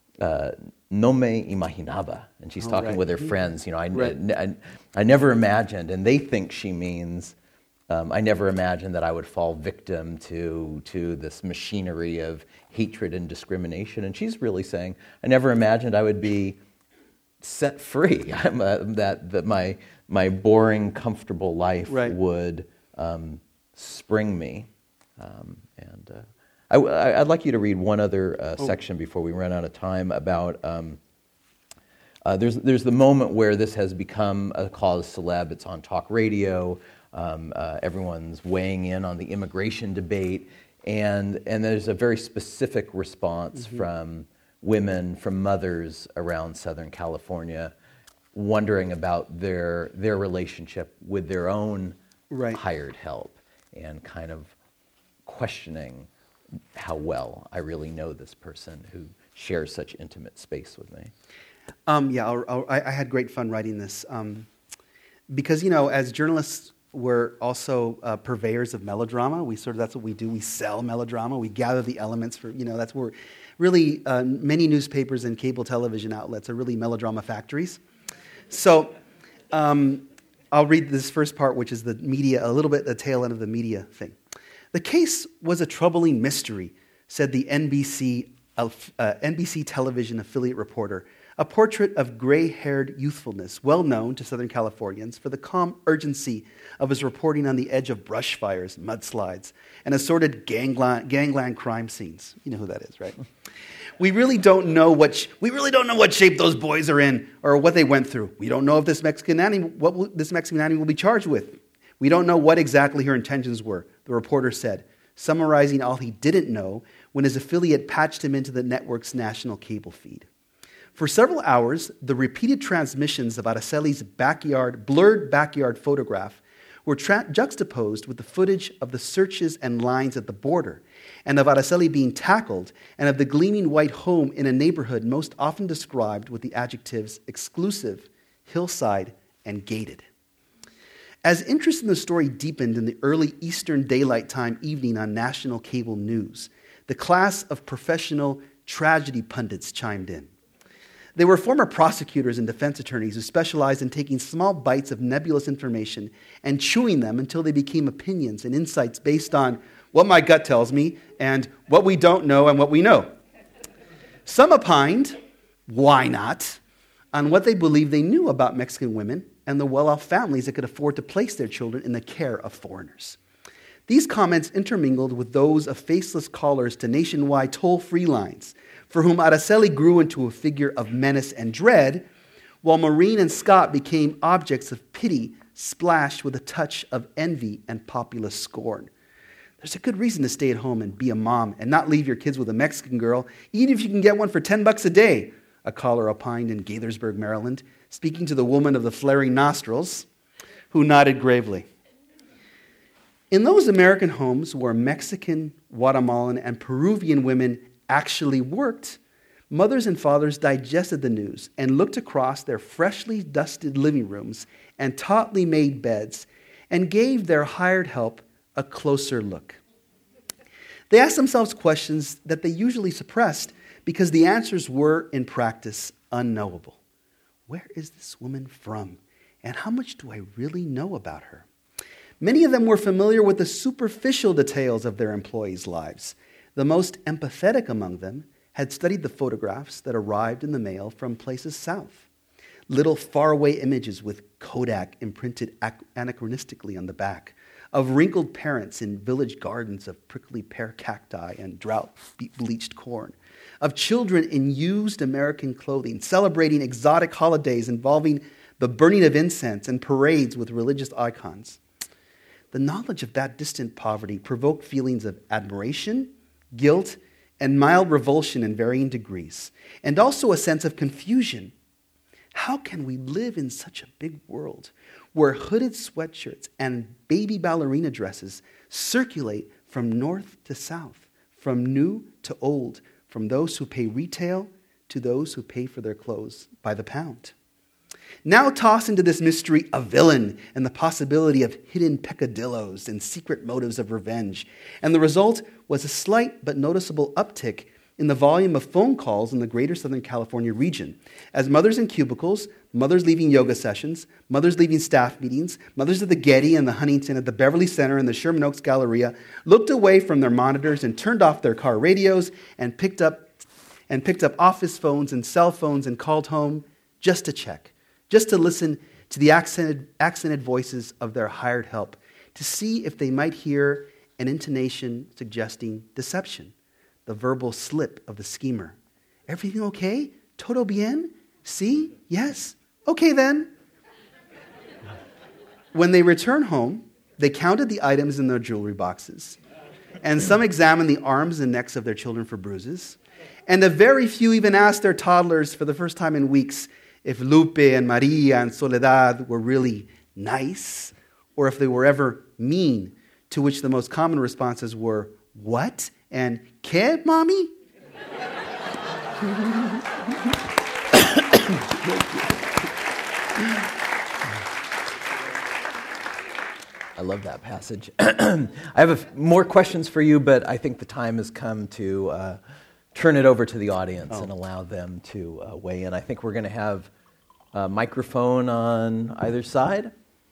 no me imaginaba, and she's talking with her friends. I never imagined, and they think she means, I never imagined that I would fall victim to this machinery of hatred and discrimination. And she's really saying, I never imagined I would be set free, that my boring, comfortable life would spring me. I'd like you to read one other section before we run out of time about there's the moment where this has become a cause celeb. It's on talk radio. Everyone's weighing in on the immigration debate, and there's a very specific response from women, from mothers around Southern California, wondering about their relationship with their own hired help and kind of questioning how well I really know this person who shares such intimate space with me. I had great fun writing this because, as journalists, we're also purveyors of melodrama. That's what we do. We sell melodrama. We gather the elements for, that's where really many newspapers and cable television outlets are really melodrama factories. So I'll read this first part, which is the media, a little bit the tail end of the media thing. The case was a troubling mystery, said the NBC television affiliate reporter, a portrait of gray-haired youthfulness, well known to Southern Californians for the calm urgency of his reporting on the edge of brush fires, mudslides, and assorted gangland crime scenes. You know who that is, right? We really don't know what shape those boys are in or what they went through. We don't know if this Mexican nanny will be charged with. We don't know what exactly her intentions were, the reporter said, summarizing all he didn't know when his affiliate patched him into the network's national cable feed. For several hours, the repeated transmissions of Araceli's blurred backyard photograph were juxtaposed with the footage of the searches and lines at the border, and of Araceli being tackled, and of the gleaming white home in a neighborhood most often described with the adjectives exclusive, hillside, and gated. As interest in the story deepened in the early Eastern Daylight Time evening on national cable news, the class of professional tragedy pundits chimed in. They were former prosecutors and defense attorneys who specialized in taking small bites of nebulous information and chewing them until they became opinions and insights based on what my gut tells me and what we don't know and what we know. Some opined, why not, on what they believed they knew about Mexican women and the well-off families that could afford to place their children in the care of foreigners. These comments intermingled with those of faceless callers to nationwide toll-free lines, for whom Araceli grew into a figure of menace and dread, while Maureen and Scott became objects of pity splashed with a touch of envy and populist scorn. There's a good reason to stay at home and be a mom and not leave your kids with a Mexican girl, even if you can get one for $10 a day, a caller opined in Gaithersburg, Maryland, speaking to the woman of the flaring nostrils, who nodded gravely. In those American homes where Mexican, Guatemalan, and Peruvian women actually worked, mothers and fathers digested the news and looked across their freshly dusted living rooms and tautly made beds and gave their hired help a closer look. They asked themselves questions that they usually suppressed because the answers were, in practice, unknowable. Where is this woman from? And how much do I really know about her? Many of them were familiar with the superficial details of their employees' lives. The most empathetic among them had studied the photographs that arrived in the mail from places south. Little faraway images with Kodak imprinted anachronistically on the back, of wrinkled parents in village gardens of prickly pear cacti and drought-bleached corn, of children in used American clothing, celebrating exotic holidays involving the burning of incense and parades with religious icons. The knowledge of that distant poverty provoked feelings of admiration, guilt, and mild revulsion in varying degrees, and also a sense of confusion. How can we live in such a big world where hooded sweatshirts and baby ballerina dresses circulate from north to south, from new to old, from those who pay retail to those who pay for their clothes by the pound? Now toss into this mystery a villain and the possibility of hidden peccadillos and secret motives of revenge, and the result was a slight but noticeable uptick in the volume of phone calls in the greater Southern California region, as mothers in cubicles, mothers leaving yoga sessions, mothers leaving staff meetings, mothers at the Getty and the Huntington, at the Beverly Center and the Sherman Oaks Galleria looked away from their monitors and turned off their car radios and picked up office phones and cell phones and called home just to check, just to listen to the accented voices of their hired help, to see if they might hear an intonation suggesting deception, the verbal slip of the schemer. Everything okay? Todo bien? Si? Yes? Okay then. When they returned home, they counted the items in their jewelry boxes, and some examined the arms and necks of their children for bruises, And a very few even asked their toddlers for the first time in weeks if Lupe and Maria and Soledad were really nice or if they were ever mean, to which the most common responses were, "What?" and "¿Qué, mommy?" I love that passage. I have more questions for you, but I think the time has come to turn it over to the audience and allow them to weigh in. I think we're going to have a microphone on either side.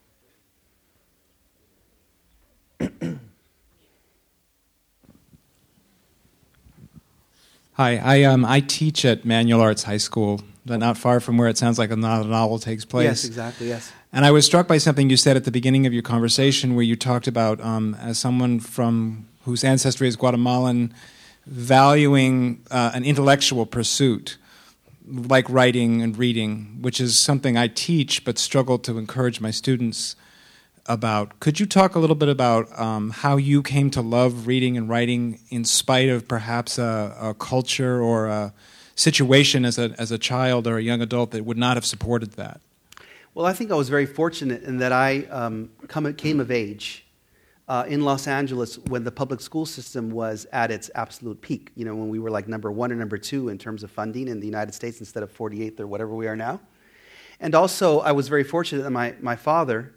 Hi, I teach at Manual Arts High School, not far from where it sounds like a novel takes place. Yes, exactly, yes. And I was struck by something you said at the beginning of your conversation where you talked about, as someone from whose ancestry is Guatemalan, valuing an intellectual pursuit, like writing and reading, which is something I teach but struggle to encourage my students about. Could you talk a little bit about how you came to love reading and writing in spite of perhaps a culture or a situation as a child or a young adult that would not have supported that? Well, I think I was very fortunate in that I came of age in Los Angeles when the public school system was at its absolute peak. You know, when we were like number 1 or number 2 in terms of funding in the United States instead of 48th or whatever we are now. And also, I was very fortunate that my father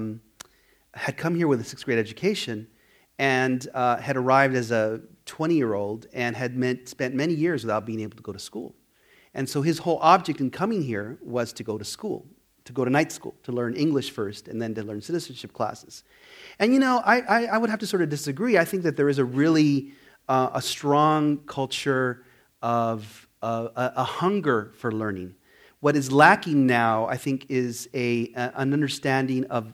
had come here with a 6th grade education and had arrived as a 20-year-old and had spent many years without being able to go to school. And so his whole object in coming here was to go to school, to go to night school, to learn English first and then to learn citizenship classes. And, you know, I would have to sort of disagree. I think that there is a really a strong culture of a hunger for learning. What is lacking now, I think, is an understanding of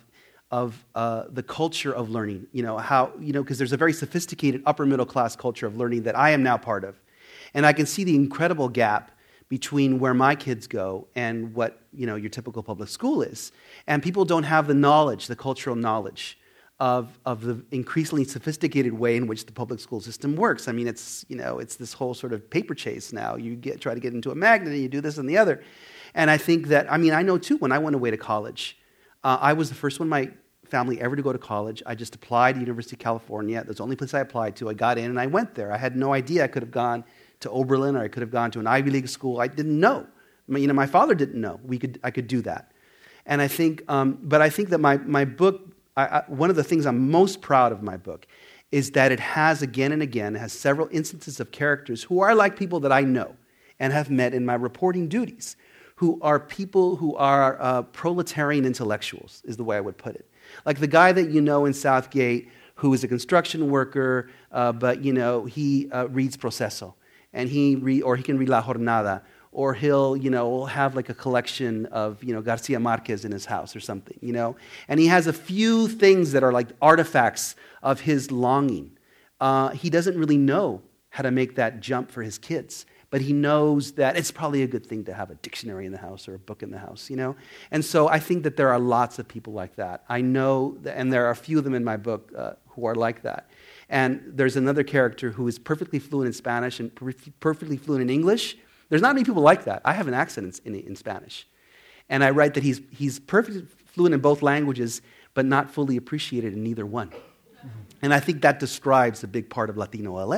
the culture of learning. You know, how, you know, because there's a very sophisticated upper middle class culture of learning that I am now part of. And I can see the incredible gap between where my kids go and what, you know, your typical public school is. And people don't have the knowledge, the cultural knowledge of the increasingly sophisticated way in which the public school system works. I mean, it's, you know, it's this whole sort of paper chase now. You try to get into a magnet and you do this and the other. And I think that, I mean, I know too, when I went away to college, I was the first one in my family ever to go to college. I just applied to University of California. That's the only place I applied to. I got in and I went there. I had no idea I could have gone to Oberlin or I could have gone to an Ivy League school. I didn't know. You know, my father didn't know I could do that. And I think, but I think that my book, one of the things I'm most proud of my book is that it has again and again, has several instances of characters who are like people that I know and have met in my reporting duties, who are people who are proletarian intellectuals, is the way I would put it. Like the guy that you know in Southgate who is a construction worker, but, you know, he reads Proceso, and or he can read La Jornada, or he'll have like a collection of, you know, Garcia Marquez in his house or something, you know. And he has a few things that are like artifacts of his longing. He doesn't really know how to make that jump for his kids, but he knows that it's probably a good thing to have a dictionary in the house or a book in the house, you know. And so I think that there are lots of people like that. I know, and there are a few of them in my book who are like that. And there's another character who is perfectly fluent in Spanish and perfectly fluent in English. There's not many people like that. I have an accent in Spanish. And I write that he's perfectly fluent in both languages, but not fully appreciated in neither one. And I think that describes a big part of Latino LA.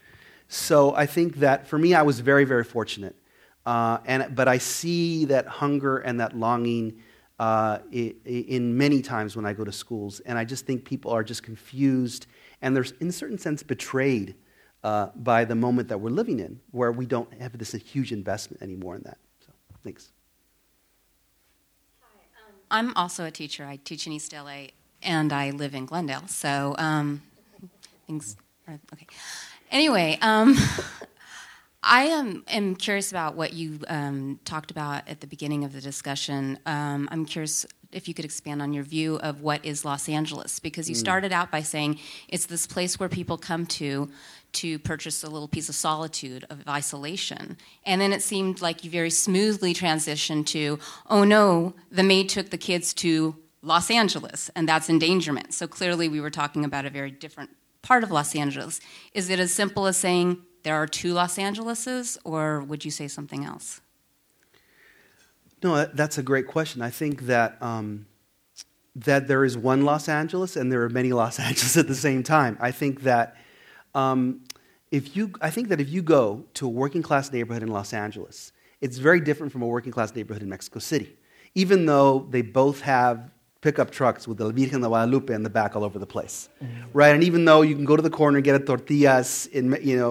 So I think that for me, I was very, very fortunate. But I see that hunger and that longing in many times when I go to schools. And I just think people are just confused and they're, in a certain sense, betrayed by the moment that we're living in, where we don't have this huge investment anymore in that. So, thanks. Hi, I'm also a teacher. I teach in East LA, and I live in Glendale. So things are okay. Anyway, I am curious about what you talked about at the beginning of the discussion. I'm curious if you could expand on your view of what is Los Angeles, because you started out by saying it's this place where people come to purchase a little piece of solitude, of isolation. And then it seemed like you very smoothly transitioned to, oh no, the maid took the kids to Los Angeles, and that's endangerment. So clearly we were talking about a very different part of Los Angeles. Is it as simple as saying there are two Los Angeleses, or would you say something else? No, that's a great question. I think that that there is one Los Angeles and there are many Los Angeles at the same time. I think that if you go to a working class neighborhood in Los Angeles, it's very different from a working class neighborhood in Mexico City, even though they both have pickup trucks with the Virgen de Guadalupe in the back all over the place, right? And even though you can go to the corner and get a tortillas in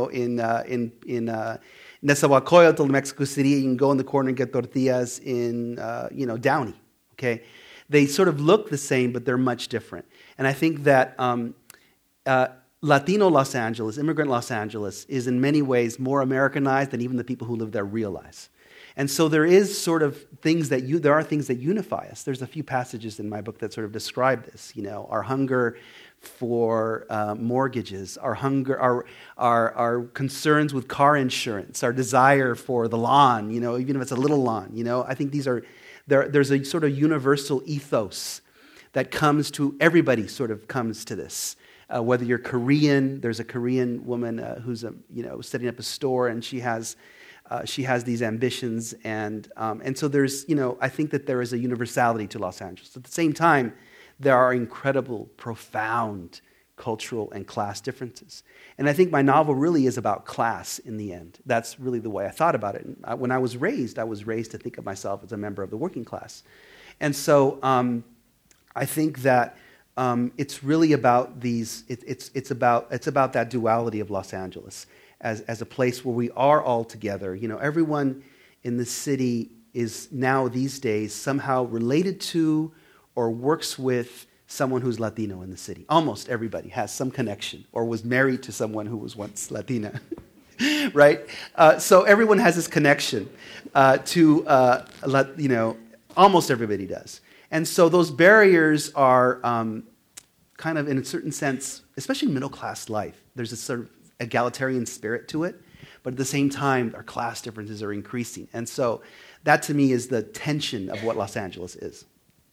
Nezahualcóyotl, Mexico City, you can go in the corner and get tortillas in Downey. Okay, they sort of look the same, but they're much different. And I think that Latino Los Angeles, immigrant Los Angeles, is in many ways more Americanized than even the people who live there realize. And so there is sort of there are things that unify us. There's a few passages in my book that sort of describe this. Our hunger for mortgages, our hunger, our concerns with car insurance, our desire for the lawn. Even if it's a little lawn. I think there's a sort of universal ethos that comes to everybody. Sort of comes to this. Whether you're Korean, there's a Korean woman who's setting up a store, and she has these ambitions, and so there's I think that there is a universality to Los Angeles. At the same time, there are incredible, profound cultural and class differences, and I think my novel really is about class in the end. That's really the way I thought about it. And when I was raised to think of myself as a member of the working class, and so I think that it's really about these. It's about that duality of Los Angeles. As a place where we are all together. Everyone in the city is now these days somehow related to or works with someone who's Latino in the city. Almost everybody has some connection or was married to someone who was once Latina, right? So everyone has this connection to, almost everybody does. And so those barriers are kind of, in a certain sense, especially in middle-class life, there's a sort of egalitarian spirit to it, but at the same time, our class differences are increasing. And so that, to me, is the tension of what Los Angeles is.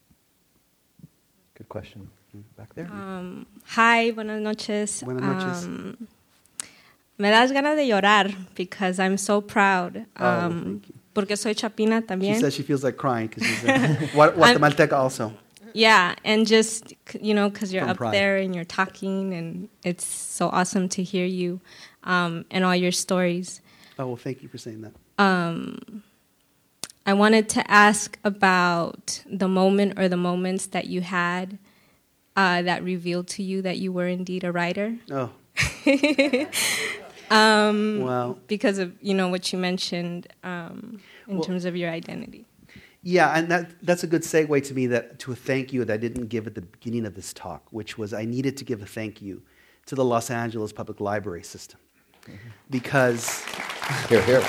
Good question. Back there. Hi, buenas noches. Buenas noches. Me das ganas de llorar because I'm so proud. Thank you. Porque soy chapina también. She says she feels like crying because she's Guatemalteca also. Yeah, and just, because you're From up pride. there and you're talking, and it's so awesome to hear you and all your stories. Oh, well, thank you for saying that. I wanted to ask about the moment or the moments that you had that revealed to you that you were indeed a writer. Oh. Well. Because of, what you mentioned in terms of your identity. Yeah, and that's a good segue to me to a thank you that I didn't give at the beginning of this talk, which was I needed to give a thank you to the Los Angeles Public Library system. Because Here.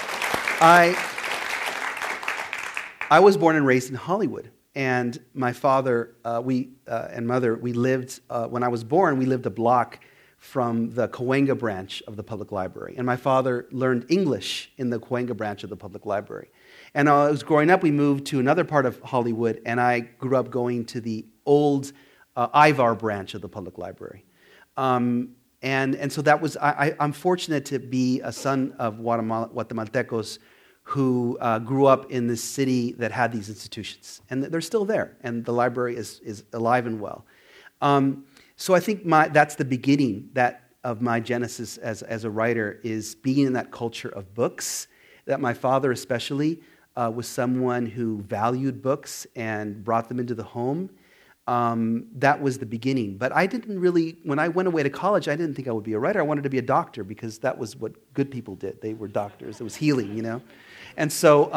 I was born and raised in Hollywood, and my father and mother, we lived, when I was born, we lived a block from the Cahuenga branch of the public library. And my father learned English in the Cahuenga branch of the public library. And I was growing up, we moved to another part of Hollywood, and I grew up going to the old Ivar branch of the public library. And so that was, I'm fortunate to be a son of Guatemaltecos who grew up in this city that had these institutions. And they're still there, and the library is alive and well. So I think that's the beginning of my genesis as a writer, is being in that culture of books, that my father especially was someone who valued books and brought them into the home. That was the beginning. But I didn't really, when I went away to college, I didn't think I would be a writer. I wanted to be a doctor because that was what good people did. They were doctors. It was healing, And so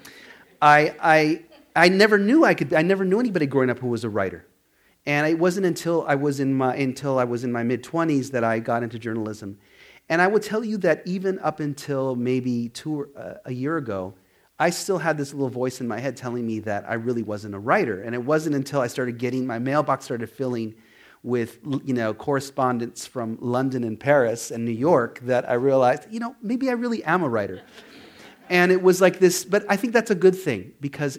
I never knew anybody growing up who was a writer. And it wasn't until I was in my mid-20s that I got into journalism. And I will tell you that even up until maybe a year ago, I still had this little voice in my head telling me that I really wasn't a writer. And it wasn't until I started my mailbox started filling with, correspondence from London and Paris and New York that I realized, maybe I really am a writer. And it was like this, but I think that's a good thing because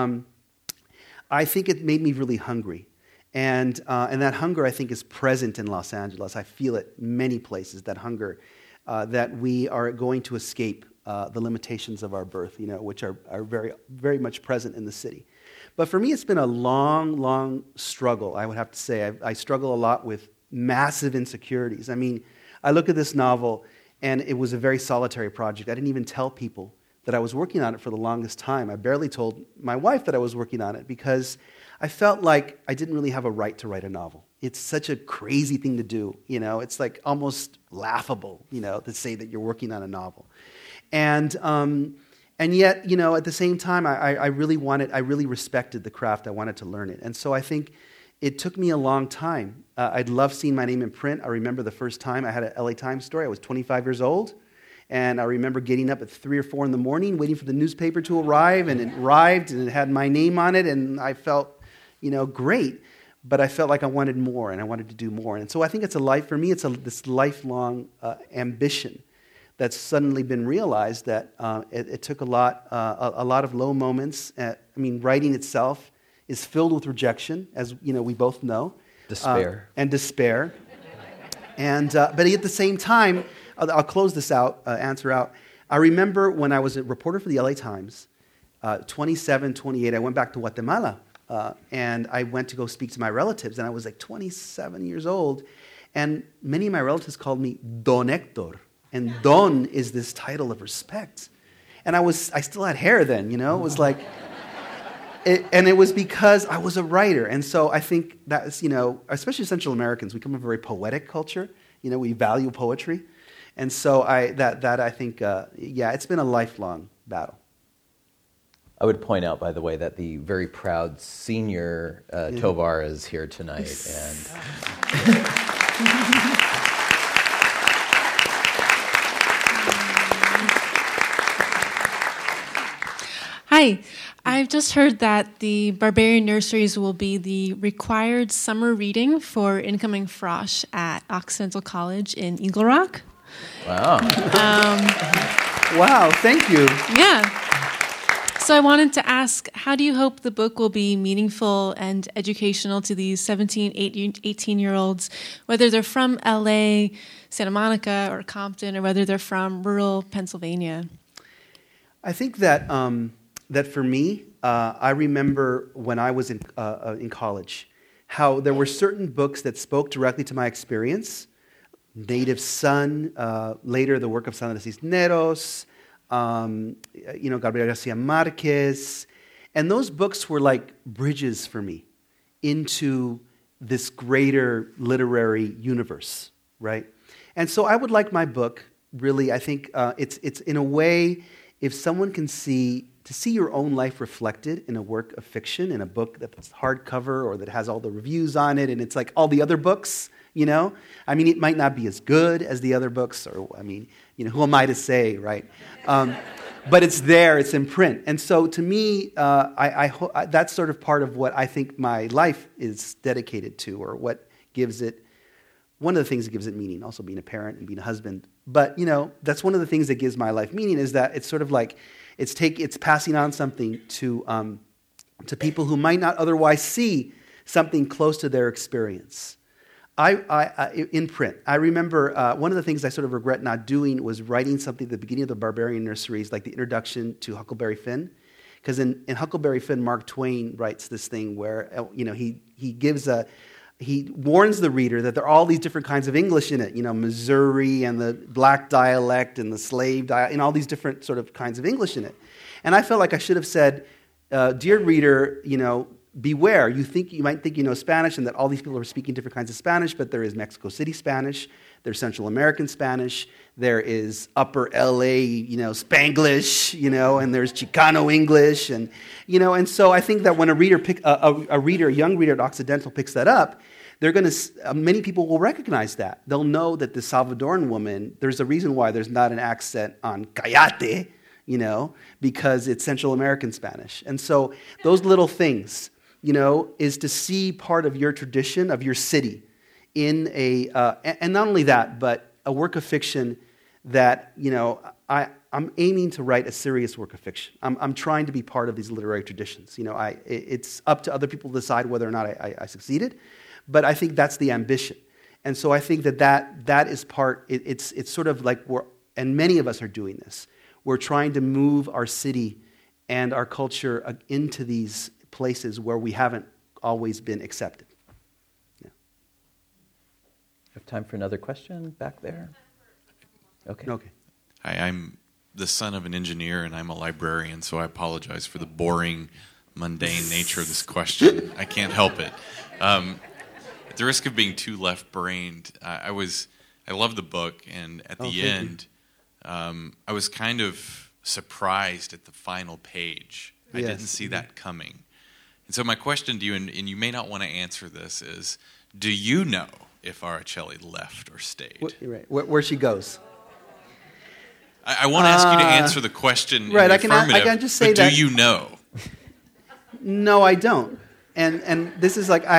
I think it made me really hungry. And that hunger, I think, is present in Los Angeles. I feel it many places, that hunger. that we are going to escape the limitations of our birth, which are very, very much present in the city. But for me, it's been a long, long struggle, I would have to say. I struggle a lot with massive insecurities. I mean, I look at this novel, and it was a very solitary project. I didn't even tell people that I was working on it for the longest time. I barely told my wife that I was working on it because I felt like I didn't really have a right to write a novel. It's such a crazy thing to do, It's like almost laughable, to say that you're working on a novel. And yet, at the same time, I really respected the craft. I wanted to learn it. And so I think it took me a long time. I'd love seeing my name in print. I remember the first time I had an LA Times story. I was 25 years old. And I remember getting up at 3 or 4 in the morning, waiting for the newspaper to arrive. And it arrived, and it had my name on it. And I felt, great. But I felt like I wanted more, and I wanted to do more. And so I think for me, it's this lifelong ambition that's suddenly been realized that it took a lot of low moments. Writing itself is filled with rejection, as we both know. Despair. And despair. But at the same time, I'll close this out, answer out. I remember when I was a reporter for the LA Times, 27, 28, I went back to Guatemala. And I went to go speak to my relatives, and I was like 27 years old. And many of my relatives called me Don Hector. And Don is this title of respect. And I still had hair then, It was like, and it was because I was a writer. And so I think that's, especially Central Americans, we come from a very poetic culture. We value poetry. And so I think, it's been a lifelong battle. I would point out, by the way, that the very proud senior Tovar is here tonight. And Hi. I've just heard that the Barbarian Nurseries will be the required summer reading for incoming frosh at Occidental College in Eagle Rock. Wow. Wow, thank you. Yeah. So I wanted to ask, how do you hope the book will be meaningful and educational to these 17, 18-year-olds, whether they're from LA, Santa Monica, or Compton, or whether they're from rural Pennsylvania? I think that for me, I remember when I was in college, how there were certain books that spoke directly to my experience. Native Son, later the work of Sandra Cisneros, Gabriel Garcia Marquez. And those books were like bridges for me into this greater literary universe, right? And so I would like my book, really, I think it's in a way, if someone can see your own life reflected in a work of fiction, in a book that's hardcover or that has all the reviews on it, and it's like all the other books, it might not be as good as the other books, or, who am I to say, right? But it's there, it's in print. And so to me, that's sort of part of what I think my life is dedicated to, or what gives it, one of the things that gives it meaning, also being a parent and being a husband. But, that's one of the things that gives my life meaning, is that it's sort of like, it's passing on something to people who might not otherwise see something close to their experience. In print, I remember one of the things I sort of regret not doing was writing something at the beginning of the Barbarian Nurseries, like the introduction to Huckleberry Finn. Because in Huckleberry Finn, Mark Twain writes this thing where, he warns the reader that there are all these different kinds of English in it, Missouri and the black dialect and the slave dialect, and all these different sort of kinds of English in it. And I felt like I should have said, dear reader, beware. You might think you know Spanish and that all these people are speaking different kinds of Spanish, but there is Mexico City Spanish, there's Central American Spanish, there is Upper LA, Spanglish, and there's Chicano English, and so I think that when a young reader at Occidental picks that up, many people will recognize that. They'll know that the Salvadoran woman, there's a reason why there's not an accent on cállate, because it's Central American Spanish. And so those little things, is to see part of your tradition, of your city, in and not only that, but a work of fiction that, I'm aiming to write a serious work of fiction. I'm trying to be part of these literary traditions. It's up to other people to decide whether or not I succeeded, but I think that's the ambition. And so I think that is part, it's sort of like and many of us are doing this. We're trying to move our city and our culture into these places where we haven't always been accepted. Yeah. Have time for another question back there? Okay. Hi, I'm the son of an engineer and I'm a librarian, so I apologize for the boring, mundane nature of this question. I can't help it. At the risk of being too left-brained, I love the book, and at the end, I was kind of surprised at the final page. I didn't see that coming. And so my question to you, and you may not want to answer this, is, do you know if Araceli left or stayed? Right. Where she goes. I want to ask you to answer the question in the affirmative, I can just say but do you know? No, I don't. And this is like,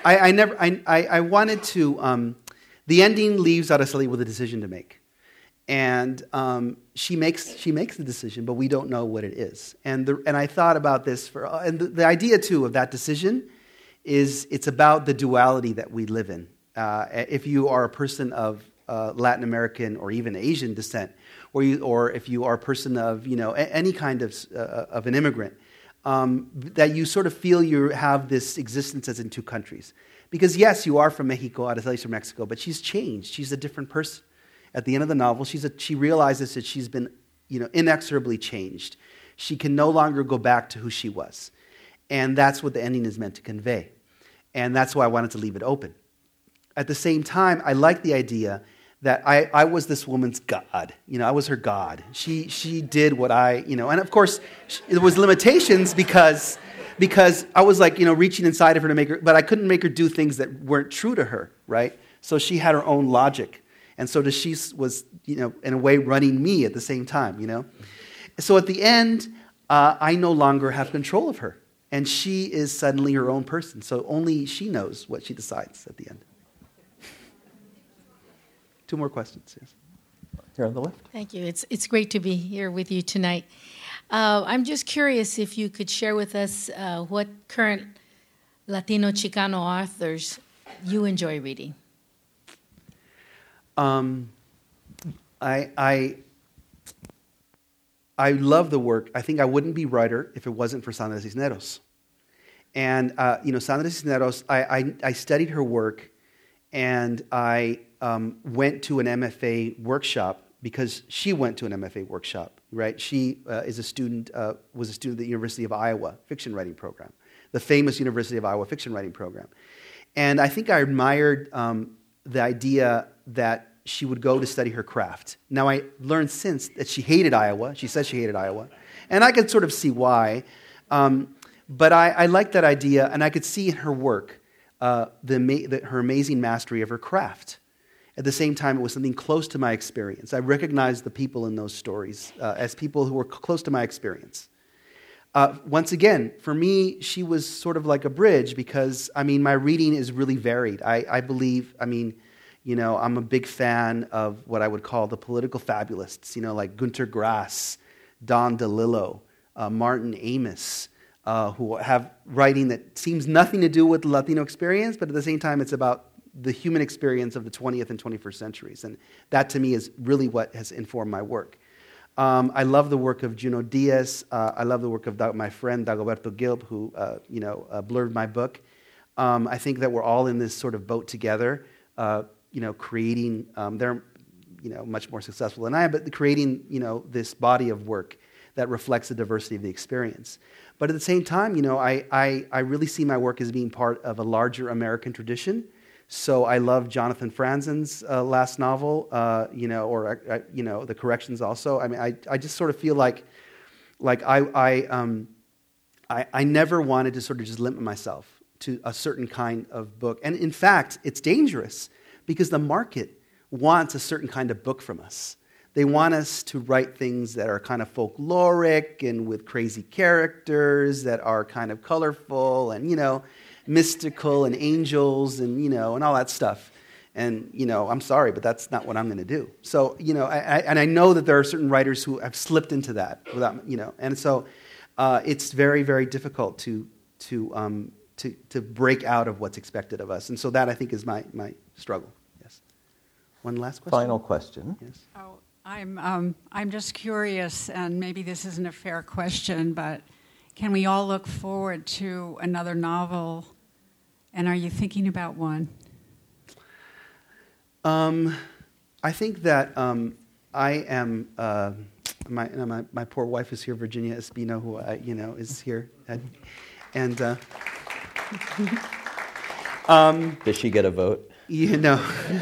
I wanted to, the ending leaves Araceli with a decision to make. And she makes the decision, but we don't know what it is. And I thought about this, and the idea, too, of that decision is it's about the duality that we live in. If you are a person of Latin American or even Asian descent, or if you are a person of any kind of an immigrant, that you sort of feel you have this existence as in two countries. Because yes, you are from Mexico, Araceli's from Mexico, but she's changed. She's a different person. At the end of the novel, she realizes that she's been inexorably changed. She can no longer go back to who she was. And that's what the ending is meant to convey. And that's why I wanted to leave it open. At the same time, I like the idea that I was this woman's God. I was her God. She did what and of course, there was limitations because I was like, reaching inside of her to make her, but I couldn't make her do things that weren't true to her, right? So she had her own logic. And so she was, in a way, running me at the same time, So at the end, I no longer have control of her. And she is suddenly her own person. So only she knows what she decides at the end. 2 more questions, yes. Here on the left. Thank you. It's great to be here with you tonight. I'm just curious if you could share with us what current Latino Chicano authors you enjoy reading. I love the work. I think I wouldn't be writer if it wasn't for Sandra Cisneros. And, Sandra Cisneros, I studied her work, and I went to an MFA workshop because she went to an MFA workshop, right? She was a student at the University of Iowa fiction writing program, the famous University of Iowa fiction writing program. And I think I admired the idea that she would go to study her craft. Now, I learned since that she hated Iowa. She says she hated Iowa. And I could sort of see why. But I liked that idea, and I could see in her work her amazing mastery of her craft. At the same time, it was something close to my experience. I recognized the people in those stories as people who were close to my experience. Once again, for me, she was sort of like a bridge because, my reading is really varied. I believe, I'm a big fan of what I would call the political fabulists, like Günter Grass, Don DeLillo, Martin Amis, who have writing that seems nothing to do with the Latino experience, but at the same time, it's about the human experience of the 20th and 21st centuries. And that, to me, is really what has informed my work. I love the work of Junot Diaz. I love the work of my friend Dagoberto Gilb, who blurred my book. I think that we're all in this sort of boat together, creating. They're much more successful than I am, but creating this body of work that reflects the diversity of the experience. But at the same time, I really see my work as being part of a larger American tradition. So I love Jonathan Franzen's last novel, The Corrections also. I just sort of feel like I never wanted to sort of just limit myself to a certain kind of book. And in fact, it's dangerous because the market wants a certain kind of book from us. They want us to write things that are kind of folkloric and with crazy characters that are kind of colorful and, mystical and angels and, and all that stuff. And, I'm sorry, but that's not what I'm going to do. So, I know that there are certain writers who have slipped into that without, and so it's very, very difficult to break out of what's expected of us. And so that, I think, is my struggle. one last question. Final question. Yes. Oh, I'm just curious, and maybe this isn't a fair question, but can we all look forward to another novel? And are you thinking about one? I think that I am. My poor wife is here, Virginia Espino, who is here, and Does she get a vote? No.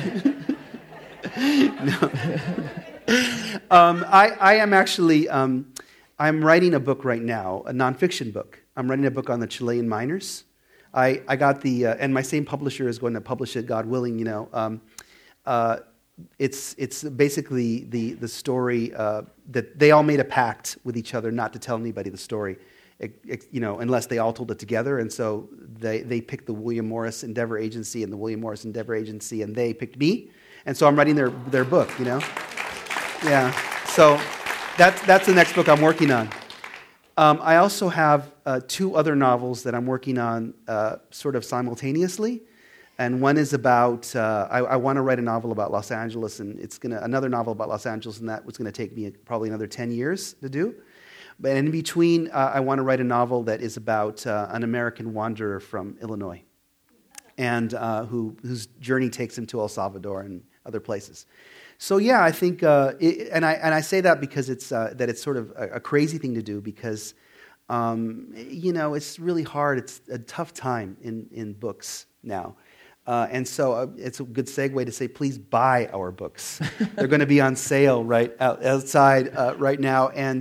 I am actually. I'm writing a book right now, a nonfiction book. I'm writing a book on the Chilean miners. I got and my same publisher is going to publish it, God willing. It's basically the story that they all made a pact with each other not to tell anybody the story, unless they all told it together. And so they picked the William Morris Endeavor Agency and the William Morris Endeavor Agency, and they picked me. And so I'm writing their book. Yeah. So that's the next book I'm working on. I also have 2 other novels that I'm working on sort of simultaneously. And one is about, I want to write a novel about Los Angeles, and another novel about Los Angeles, and that was going to take me probably another 10 years to do. But in between, I want to write a novel that is about an American wanderer from Illinois, and whose journey takes him to El Salvador and other places. So yeah, I think, and I say that because it's sort of a crazy thing to do, because it's really hard. It's a tough time in books now. And so it's a good segue to say, please buy our books. They're going to be on sale right outside right now. And,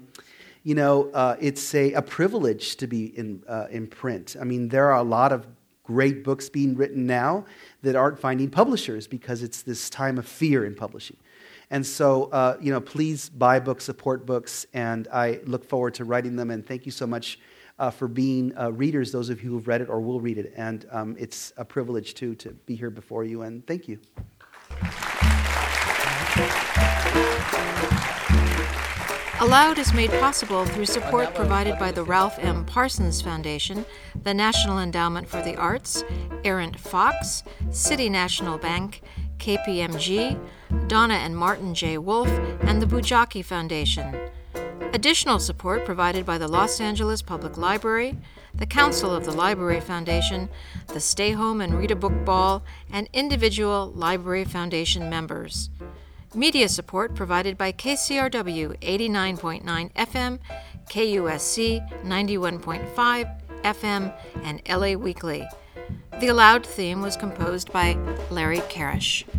it's a privilege to be in print. I mean, there are a lot of great books being written now that aren't finding publishers because it's this time of fear in publishing. And so, please buy books, support books, and I look forward to writing them. And thank you so much for being readers, those of you who have read it or will read it. And it's a privilege, too, to be here before you, and thank you. Aloud is made possible through support provided by the Ralph M. Parsons Foundation, the National Endowment for the Arts, Errant Fox, City National Bank, KPMG, Donna and Martin J. Wolf, and the Bujaki Foundation. Additional support provided by the Los Angeles Public Library, the Council of the Library Foundation, the Stay Home and Read a Book Ball, and individual Library Foundation members. Media support provided by KCRW 89.9 FM, KUSC 91.5 FM, and LA Weekly. The Aloud theme was composed by Larry Karish.